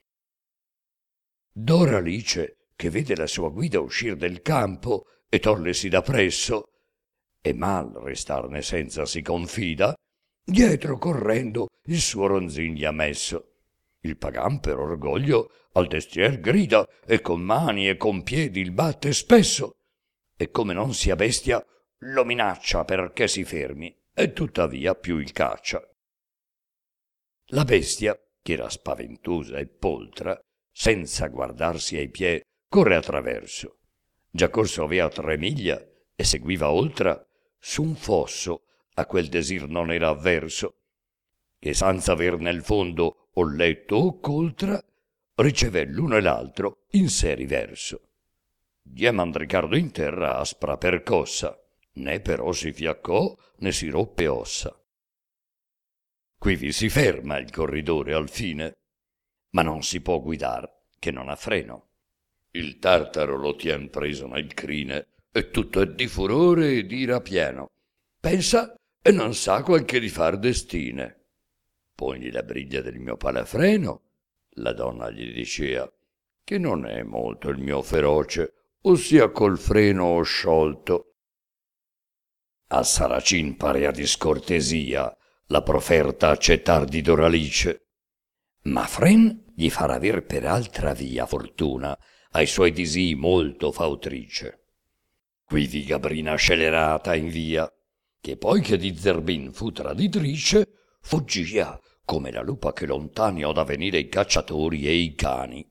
Doralice, che vede la sua guida uscir del campo e tollesi da presso, e mal restarne senza si confida, dietro correndo il suo ronzin gli ha messo. Il pagan per orgoglio al destrier grida e con mani e con piedi il batte spesso, e come non sia bestia lo minaccia perché si fermi, e tuttavia più il caccia. La bestia, che era spaventosa e poltra, senza guardarsi ai piedi, corre a traverso. Già corso avea 3 miglia e seguiva oltre su un fosso a quel desir non era avverso, che senza aver nel fondo o letto o coltra, riceve l'uno e l'altro in sé riverso. Diè Mandricardo in terra aspra percossa, né però si fiaccò né si roppe ossa. Quivi si ferma il corridore al fine, ma non si può guidar che non ha freno. Il tartaro lo tien preso nel crine e tutto è di furore e d'ira pieno. Pensa e non sa quel che di far destine. Pogli la briglia del mio palafreno, la donna gli dicea, che non è molto il mio feroce, ossia col freno ho sciolto. A Saracin parea discortesia la proferta accettar di Doralice, ma Fren gli farà aver per altra via fortuna ai suoi disii molto fautrice. Quivi Gabrina scelerata in via, che poi che di Zerbin fu traditrice, fuggia come la lupa che lontani da venire i cacciatori e i cani.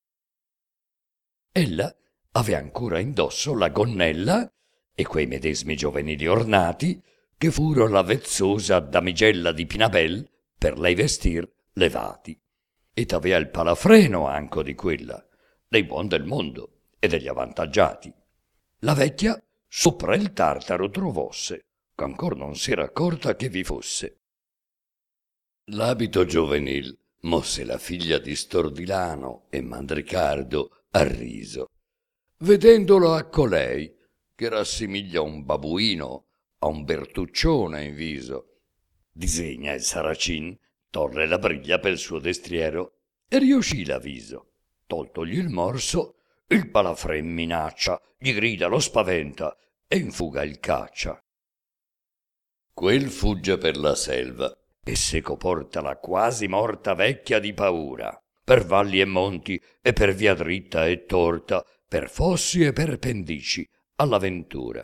Ella avea ancora indosso la gonnella e quei medesimi giovanili ornati che furo la vezzosa damigella di Pinabel per lei vestir levati, ed avea il palafreno anco di quella, dei buon del mondo e degli avvantaggiati. La vecchia sopra il tartaro trovosse, ch'ancor non si era accorta che vi fosse. L'abito giovanil mosse la figlia di Stordilano e Mandricardo a riso, vedendolo a colei, che rassimiglia a un babuino, a un bertuccione in viso. Disegna il Saracin, torre la briglia pel suo destriero, e riuscì l'avviso. Toltogli il morso, il palafren minaccia, gli grida, lo spaventa, e in fuga il caccia. Quel fugge per la selva, e seco porta la quasi morta vecchia di paura, per valli e monti, e per via dritta e torta, per fossi e per pendici, all'avventura.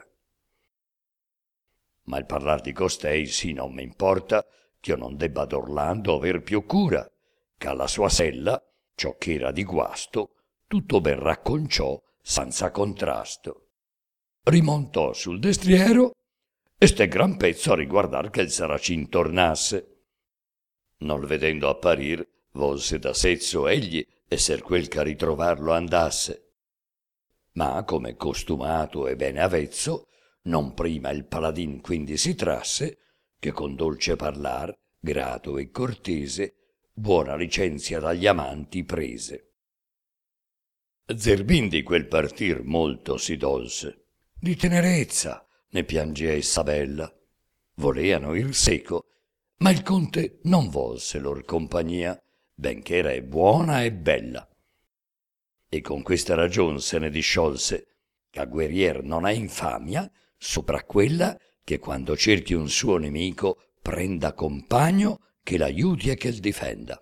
Ma il parlar di costei sì non mi importa, ch'io non debba d'Orlando aver più cura, che alla sua sella, ciò ch'era di guasto, tutto ben racconciò senza contrasto. Rimontò sul destriero e ste gran pezzo a riguardar che il Saracin tornasse. Non vedendo apparir, volse da sezzo egli esser quel che a ritrovarlo andasse. Ma come costumato e bene avezzo, non prima il paladin quindi si trasse, che con dolce parlar, grato e cortese, buona licenzia dagli amanti prese. Zerbin di quel partir molto si dolse, di tenerezza ne piangea essa bella. Voleano ir seco, ma il conte non volse lor compagnia, benché era buona e bella. E con questa ragion se ne disciolse, che a guerrier non ha infamia sopra quella che quando cerchi un suo nemico prenda compagno che l'aiuti e che il difenda.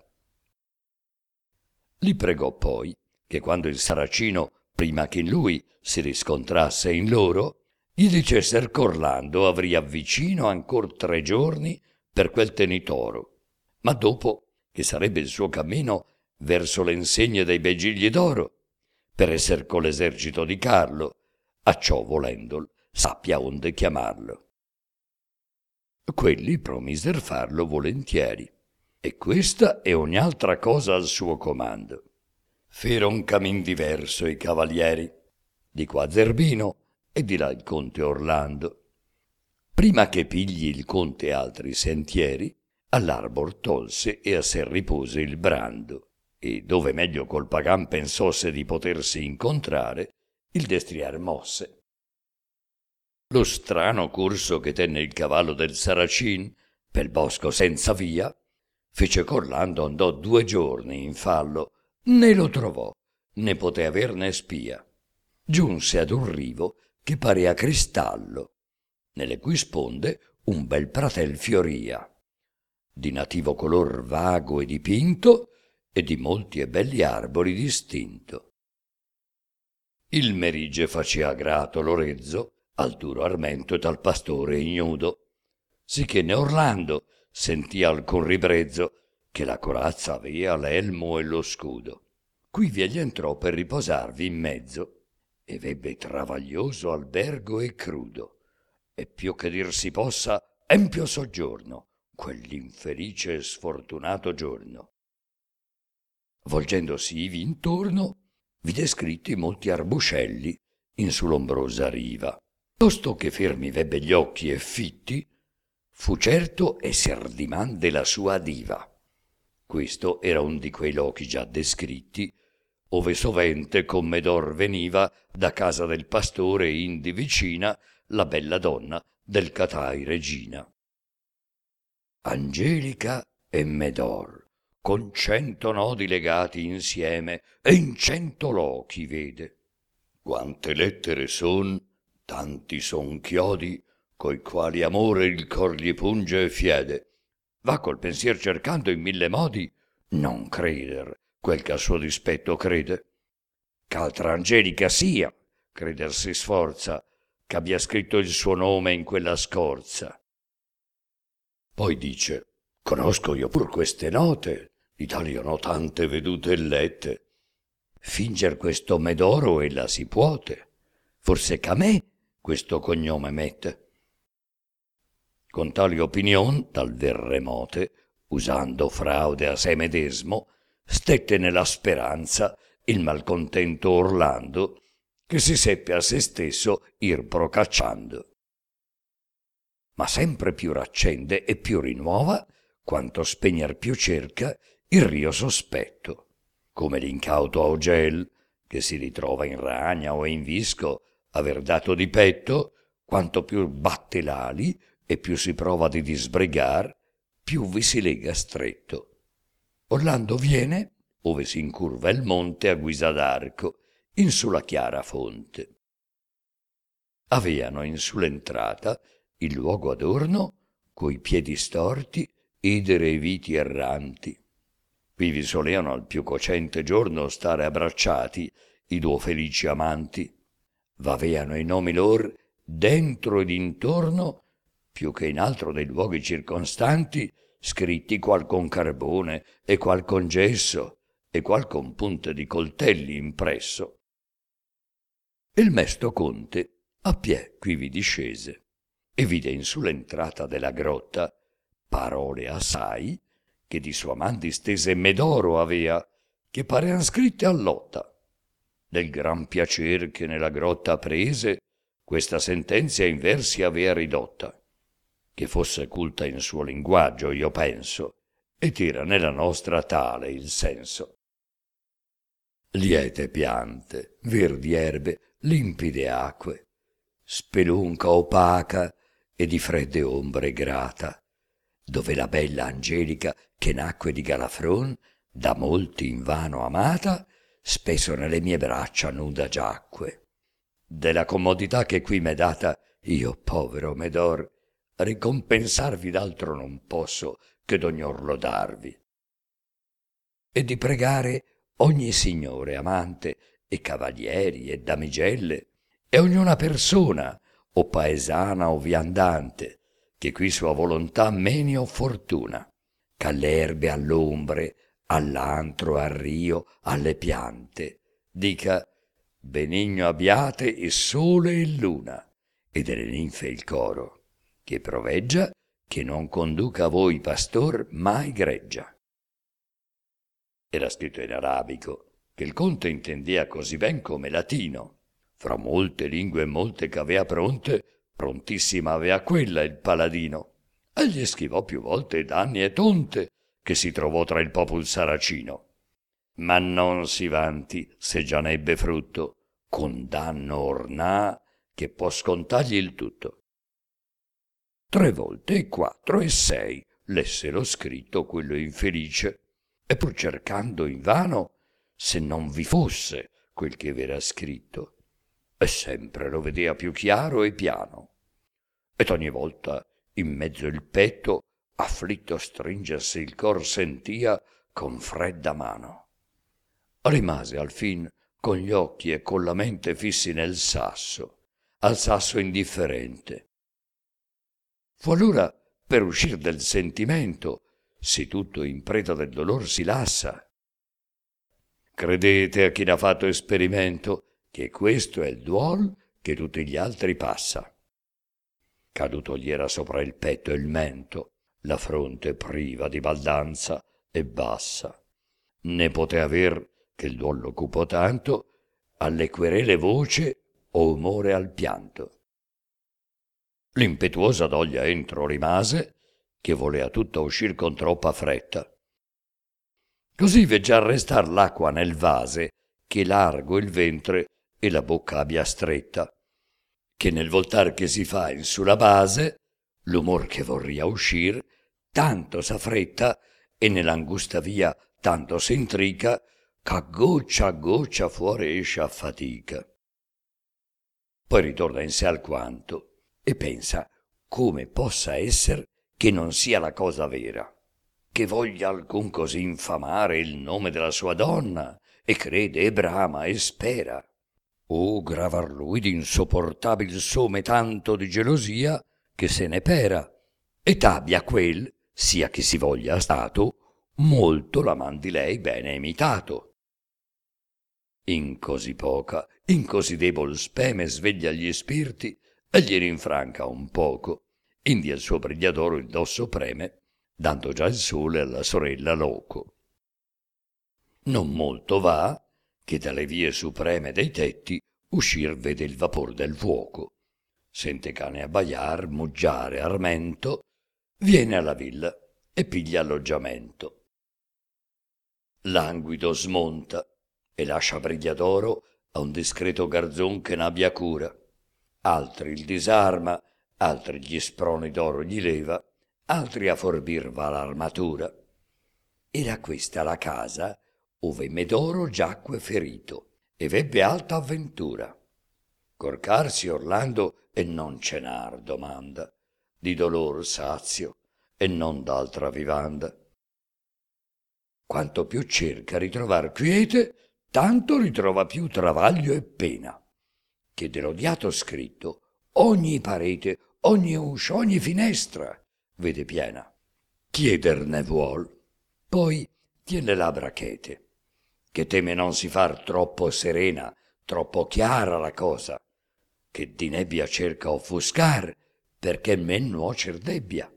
Li pregò poi che quando il Saracino, prima che in lui si riscontrasse in loro, gli dicesser ch'Orlando avria vicino ancor 3 giorni per quel tenitoro, ma dopo che sarebbe il suo cammino verso le insegne dei bei gigli d'oro, per esser con l'esercito di Carlo, acciò volendol sappia onde chiamarlo. Quelli promiser farlo volentieri, e questa e ogni altra cosa al suo comando. Feron camin diverso i cavalieri, di qua Zerbino e di là il conte Orlando. Prima che pigli il conte altri sentieri, all'arbor tolse e a sé ripose il brando, e dove meglio col pagan pensosse di potersi incontrare, il destrier mosse. Lo strano corso che tenne il cavallo del Saracin pel bosco senza via fece ch'Orlando andò 2 giorni in fallo, né lo trovò, né poté averne spia. Giunse ad un rivo che parea cristallo, nelle cui sponde un bel pratel fioria, di nativo color vago e dipinto, e di molti e belli arbori distinto. Il merige facea grato l'orezzo al duro armento ed al pastore ignudo, sicché ne Orlando sentia alcun ribrezzo che la corazza avea l'elmo e lo scudo. Quivi egli entrò per riposarvi in mezzo, e vebbe travaglioso albergo e crudo, e più che dir si possa empio soggiorno, quell'infelice e sfortunato giorno. Volgendosi ivi intorno, vide scritti molti arbuscelli in su l'ombrosa riva. Tosto che fermi vebbe gli occhi e fitti, fu certo esser dimande la sua diva. Questo era un di quei lochi già descritti, ove sovente con Medor veniva da casa del pastore indi vicina la bella donna del Catai regina. Angelica e Medor, con 100 nodi legati insieme e in 100 lochi vede. Quante lettere son, tanti son chiodi, coi quali amore il cor gli punge e fiede. Va col pensier cercando in 1000 modi, non creder quel che a suo dispetto crede. Ch'altra Angelica sia, creder si sforza, ch'abbia scritto il suo nome in quella scorza. Poi dice: conosco io pur queste note, d'Italia n'ho tante vedute e lette. Finger questo Medoro ella si puote, forse ch'a me questo cognome mette. Con tali opinion, dal ver remote, usando fraude a se medesmo, stette nella speranza il malcontento Orlando, che si seppe a se stesso ir procacciando. Ma sempre più raccende e più rinuova, quanto spegner più cerca, il rio sospetto, come l'incauto Augel, che si ritrova in ragna o in visco aver dato di petto, quanto più batte l'ali e più si prova di disbrigar, più vi si lega stretto. Orlando viene, ove si incurva il monte a guisa d'arco, in sulla chiara fonte. Aveano in sull'entrata il luogo adorno, coi piedi storti, idere i viti erranti. Qui vi soleano al più cocente giorno stare abbracciati i duo felici amanti. V'aveano i nomi lor dentro ed intorno, più che in altro dei luoghi circonstanti, scritti qual con carbone e qual con gesso e qual con punte di coltelli impresso. Il mesto conte a piè quivi discese e vide in sull'entrata della grotta parole assai che di suo aman distese Medoro avea, che parean scritte all'otta. Del gran piacer che nella grotta prese, questa sentenzia in versi avea ridotta, che fosse culta in suo linguaggio, io penso, ed era nella nostra tale il senso. Liete piante, verdi erbe, limpide acque, spelunca opaca e di fredde ombre grata, dove la bella Angelica che nacque di Galafron, da molti invano amata, spesso nelle mie braccia nuda giacque. Della comodità che qui m'è data, io povero Medor, ricompensarvi d'altro non posso che d'ognor lodarvi. E di pregare ogni signore amante e cavalieri e damigelle e ognuna persona o paesana o viandante che qui sua volontà meni o fortuna, ch'alle erbe all'ombre, all'antro, al rio, alle piante, dica benigno abbiate il sole e luna, e delle ninfe il coro, che proveggia che non conduca voi pastor mai greggia. Era scritto in arabico, che il conte intendea così ben come latino. Fra molte lingue e molte che avea pronte, prontissima avea quella il paladino. Egli schivò più volte danni e tonte che si trovò tra il popol saracino. Ma non si vanti se già ne ebbe frutto, con danno ornà che può scontargli il tutto. 3 volte e 4 e 6 lesse lo scritto quello infelice, e pur cercando invano se non vi fosse quel che v'era scritto, e sempre lo vedea più chiaro e piano, ed ogni volta in mezzo il petto afflitto stringersi il cor sentia con fredda mano. Rimase al fin con gli occhi e con la mente fissi nel sasso, al sasso indifferente. Fu allora per uscir del sentimento, se tutto in preda del dolor si lassa. Credete a chi n'ha fatto esperimento che questo è il duol che tutti gli altri passa. Caduto gli era sopra il petto e il mento, la fronte priva di baldanza e bassa. Ne poté aver, che il duol lo cupò tanto, alle querele voce o umore al pianto. L'impetuosa doglia entro rimase, che volea tutta uscir con troppa fretta. Così ve già restar l'acqua nel vase, che largo il ventre e la bocca abbia stretta, che nel voltar che si fa in sulla base, l'umor che vorria uscir, tanto s'affretta e nell'angusta via tanto s'intrica, ch'a goccia a goccia fuori esce a fatica. Poi ritorna in sé alquanto e pensa come possa esser che non sia la cosa vera, che voglia alcun così infamare il nome della sua donna e crede e brama e spera. O gravar lui d'insopportabil some tanto di gelosia che se ne pera, e t'abbia quel, sia che si voglia stato, molto la man di lei bene imitato. In così poca, in così debol speme sveglia gli spirti e gli rinfranca un poco, indi al suo brigliadoro il dosso preme, dando già il sole alla sorella loco. Non molto va che dalle vie supreme dei tetti uscir vede il vapor del fuoco. Sente cane abbaiar, muggiare, armento, viene alla villa e piglia alloggiamento. Languido smonta e lascia brigliadoro a un discreto garzon che n'abbia cura. Altri il disarma, altri gli sproni d'oro gli leva, altri a forbir va l'armatura. Era questa la casa ove Medoro giacque ferito e v'ebbe alta avventura. Corcarsi Orlando e non cenar domanda, di dolor sazio e non d'altra vivanda. Quanto più cerca ritrovar quiete, tanto ritrova più travaglio e pena, che dell'odiato scritto ogni parete, ogni uscio, ogni finestra vede piena. Chiederne vuol, poi tien le labbra chete, che teme non si far troppo serena, troppo chiara la cosa, che di nebbia cerca offuscar, perché men nuocer debbia.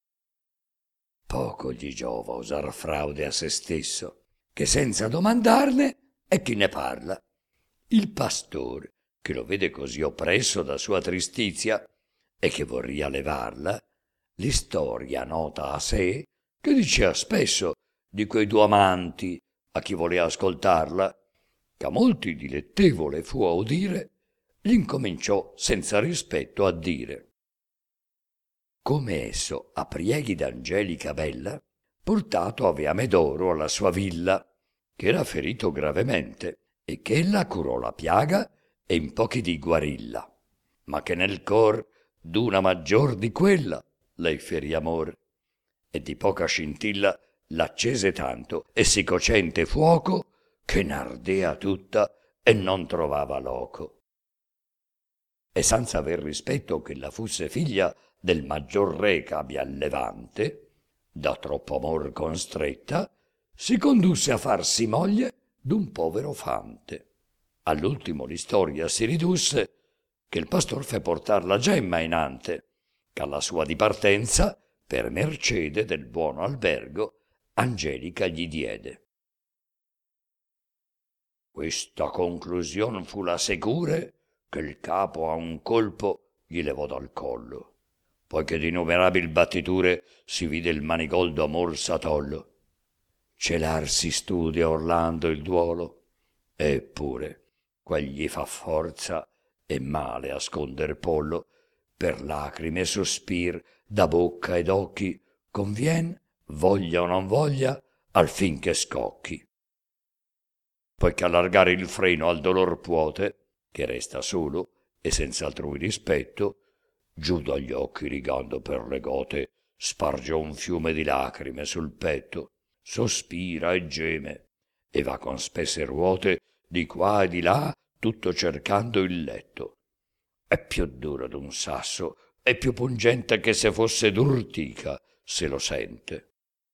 Poco gli giova usar fraude a se stesso, che senza domandarne è chi ne parla. Il pastore, che lo vede così oppresso da sua tristizia e che vorria levarla, l'istoria nota a sé, che dicea spesso di quei due amanti a chi volea ascoltarla, che a molti dilettevole fu a udire, gl'incominciò senza rispetto a dire: come esso a prieghi d'Angelica bella portato avea Medoro alla sua villa, che era ferito gravemente, e che ella curò la piaga e in pochi dì guarilla, ma che nel cor d'una maggior di quella lei ferì amor, e di poca scintilla l'accese tanto e sì cocente fuoco che n'ardea tutta e non trovava loco. E senza aver rispetto che la fusse figlia del maggior re c'abbia il Levante, da troppo amor constretta, si condusse a farsi moglie d'un povero fante. All'ultimo l'istoria si ridusse che il pastor fe portar la gemma inante, che alla sua dipartenza, per mercede del buono albergo, Angelica gli diede. Questa conclusion fu la secure che il capo a un colpo gli levò dal collo, poiché d'innumerabili battiture si vide il manigoldo amor s'atollo. Celar si studia Orlando il duolo, eppure quegli fa forza e male a sconder pollo, per lacrime e sospir da bocca ed occhi convien, voglia o non voglia, al fin che scocchi. Poiché allargare il freno al dolor puote, che resta solo e senz'altrui rispetto, giù dagli occhi rigando per le gote, sparge un fiume di lacrime sul petto, sospira e geme, e va con spesse ruote di qua e di là, tutto cercando il letto. È più duro d'un sasso, è più pungente che se fosse d'urtica, se lo sente.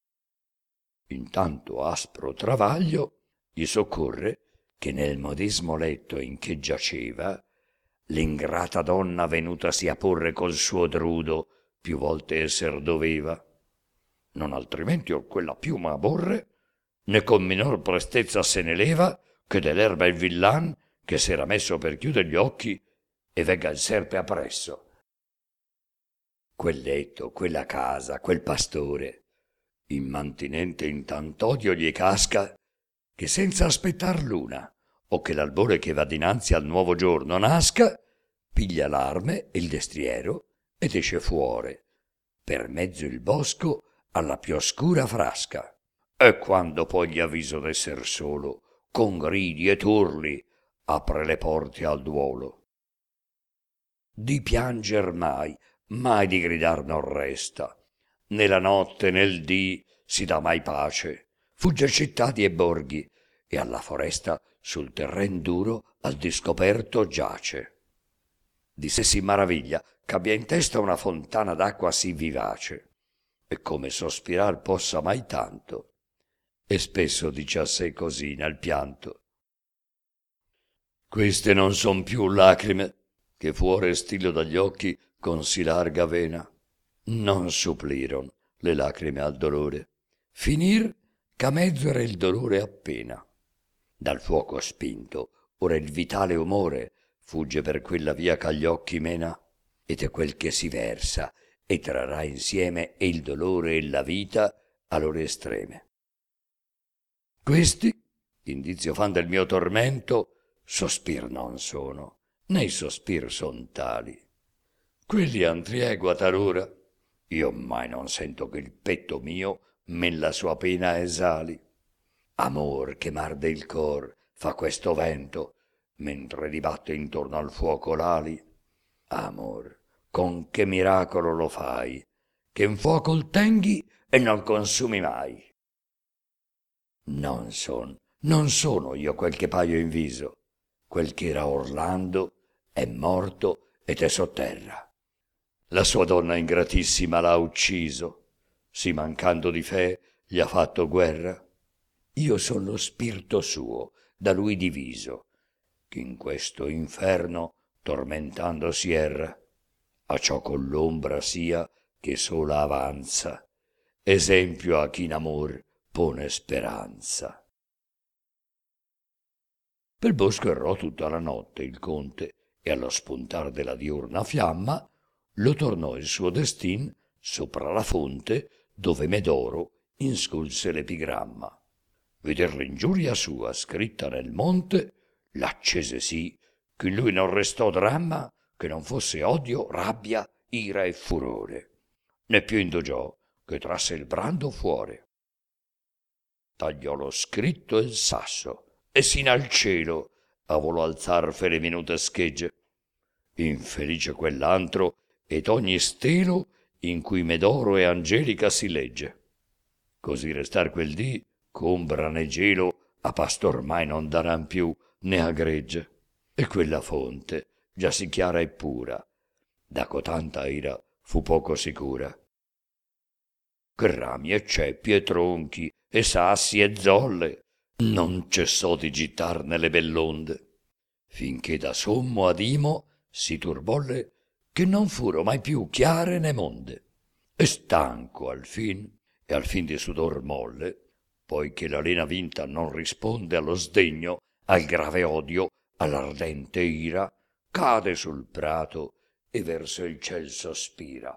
In tanto aspro travaglio gli soccorre che nel modesmo letto in che giaceva l'ingrata donna venutasi a porre col suo drudo più volte esser doveva. Non altrimenti o quella piuma aborre, né con minor prestezza se ne leva che dell'erba il villan che s'era messo per chiuder gli occhi e vegga il serpe appresso. Quel letto, quella casa, quel pastore, immantinente in tant'odio gli casca, che senza aspettar l'una o che l'albore che va dinanzi al nuovo giorno nasca, piglia l'arme e il destriero ed esce fuore, per mezzo il bosco alla più oscura frasca. E quando poi gli avviso d'esser solo, con gridi e turli, apre le porte al duolo. Di pianger mai, mai di gridar non resta, né la notte né il dì si dà mai pace, fugge cittadi e borghi, e alla foresta sul terren duro al discoperto giace. Di sé si maraviglia ch'abbia in testa una fontana d'acqua sì vivace, e come sospirar possa mai tanto, e spesso dice a sé così nel pianto: queste non son più lacrime che fuore stilo dagli occhi con sì larga vena. Non suppliron le lacrime al dolore, finir ch'a mezzo era il dolore appena. Dal fuoco spinto ora il vitale umore fugge per quella via ch'agli occhi mena, ed è quel che si versa e trarrà insieme e il dolore e la vita a loro estreme. Questi, indizio fan del mio tormento, sospir non sono, né i sospir son tali. Quelli han triegua talora, io mai non sento che il petto mio men la sua pena esali. Amor che m'arde il cor fa questo vento, mentre dibatte intorno al fuoco l'ali. Amor, con che miracolo lo fai, che in fuoco il tenghi e non consumi mai. Non sono io quel che paio in viso, quel che era Orlando è morto ed è sotterra. La sua donna ingratissima l'ha ucciso, sì mancando di fe gli ha fatto guerra. Io son lo spirito suo, da lui diviso, che in questo inferno tormentando si erra, a ciò con l'ombra sia che sola avanza, esempio a chi in amor pone speranza. Pel bosco errò tutta la notte il conte, e allo spuntar della diurna fiamma lo tornò il suo destin sopra la fonte dove Medoro insculse l'epigramma. Veder l'ingiuria sua scritta nel monte l'accese sì che in lui non restò dramma che non fosse odio, rabbia, ira e furore, né più indugiò che trasse il brando fuore. Tagliò lo scritto e il sasso e sin al cielo a volò alzar fe le minute schegge. Infelice quell'antro ed ogni stelo in cui Medoro e Angelica si legge. Così restar quel dì c'ombra né gelo a pastor mai non daran più né a gregge, e quella fonte già sì chiara e pura da cotanta ira fu poco sicura. Che rami e ceppi e tronchi e sassi e zolle non cessò di gittar nelle bell'onde, finché da sommo ad imo si turbolle che non furo mai più chiare né monde. E stanco al fin di sudor molle, poiché la lena vinta non risponde allo sdegno, al grave odio, all'ardente ira, cade sul prato e verso il ciel sospira.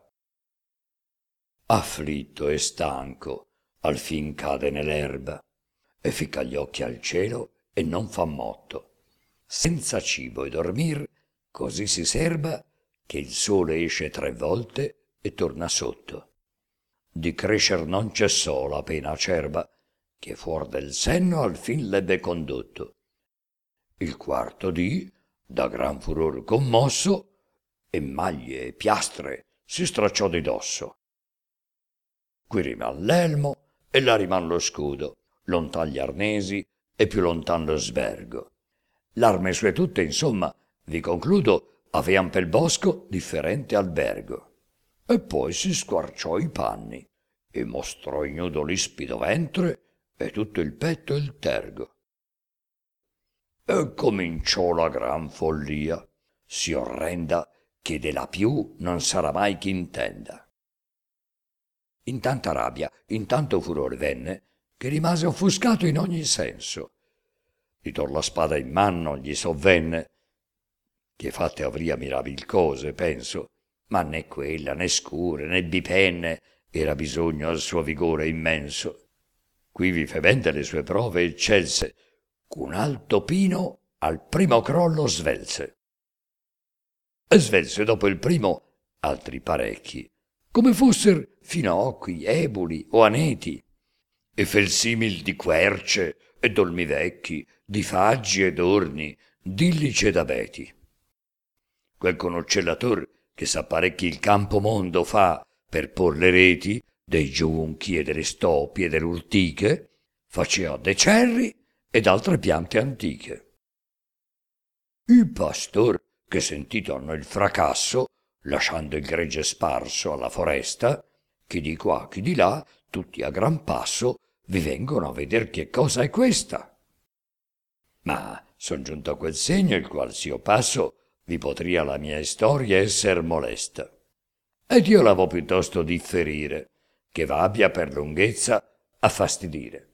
Afflitto e stanco al fin cade nell'erba e ficca gli occhi al cielo e non fa motto. Senza cibo e dormir così si serba che il sole esce 3 volte e torna sotto. Di crescer non cessò la pena acerba che fuor del senno al fin l'ebbe condotto. Il quarto dì, da gran furor commosso, e maglie e piastre si stracciò di dosso. Qui riman l'elmo e là riman lo scudo, lontan gli arnesi e più lontan lo sbergo. L'arme sue tutte, insomma, vi concludo, avean pel bosco differente albergo. E poi si squarciò i panni e mostrò ignudo l'ispido ventre e tutto il petto e il tergo. E cominciò la gran follia, sì orrenda che della più non sarà mai chi intenda. In tanta rabbia, in tanto furore venne, che rimase offuscato in ogni senso. Gli tor la spada in mano gli sovvenne, che fatte avria mirabil cose, penso, ma né quella, né scure, né bipenne, era bisogno al suo vigore immenso. Quivi fevente le sue prove eccelse, c'un alto pino al primo crollo svelse. E svelse dopo il primo altri parecchi, come fosser finocchi, ebuli o aneti, e fel simil di querce e dolmi vecchi, di faggi ed orni, d'illici ed abeti. Quel conoccellator che s'apparecchi il campo mondo fa per por le reti dei giunchi e delle stopi e delle urtiche, facea de cerri ed altre piante antiche. Il pastor, che sentitono il fracasso, lasciando il gregge sparso alla foresta, chi di qua, chi di là, tutti a gran passo, vi vengono a veder che cosa è questa. Ma son giunto a quel segno il qual s'io passo, vi potria la mia istoria esser molesta. Ed io la vo piuttosto differire, che va abbia per lunghezza a fastidire.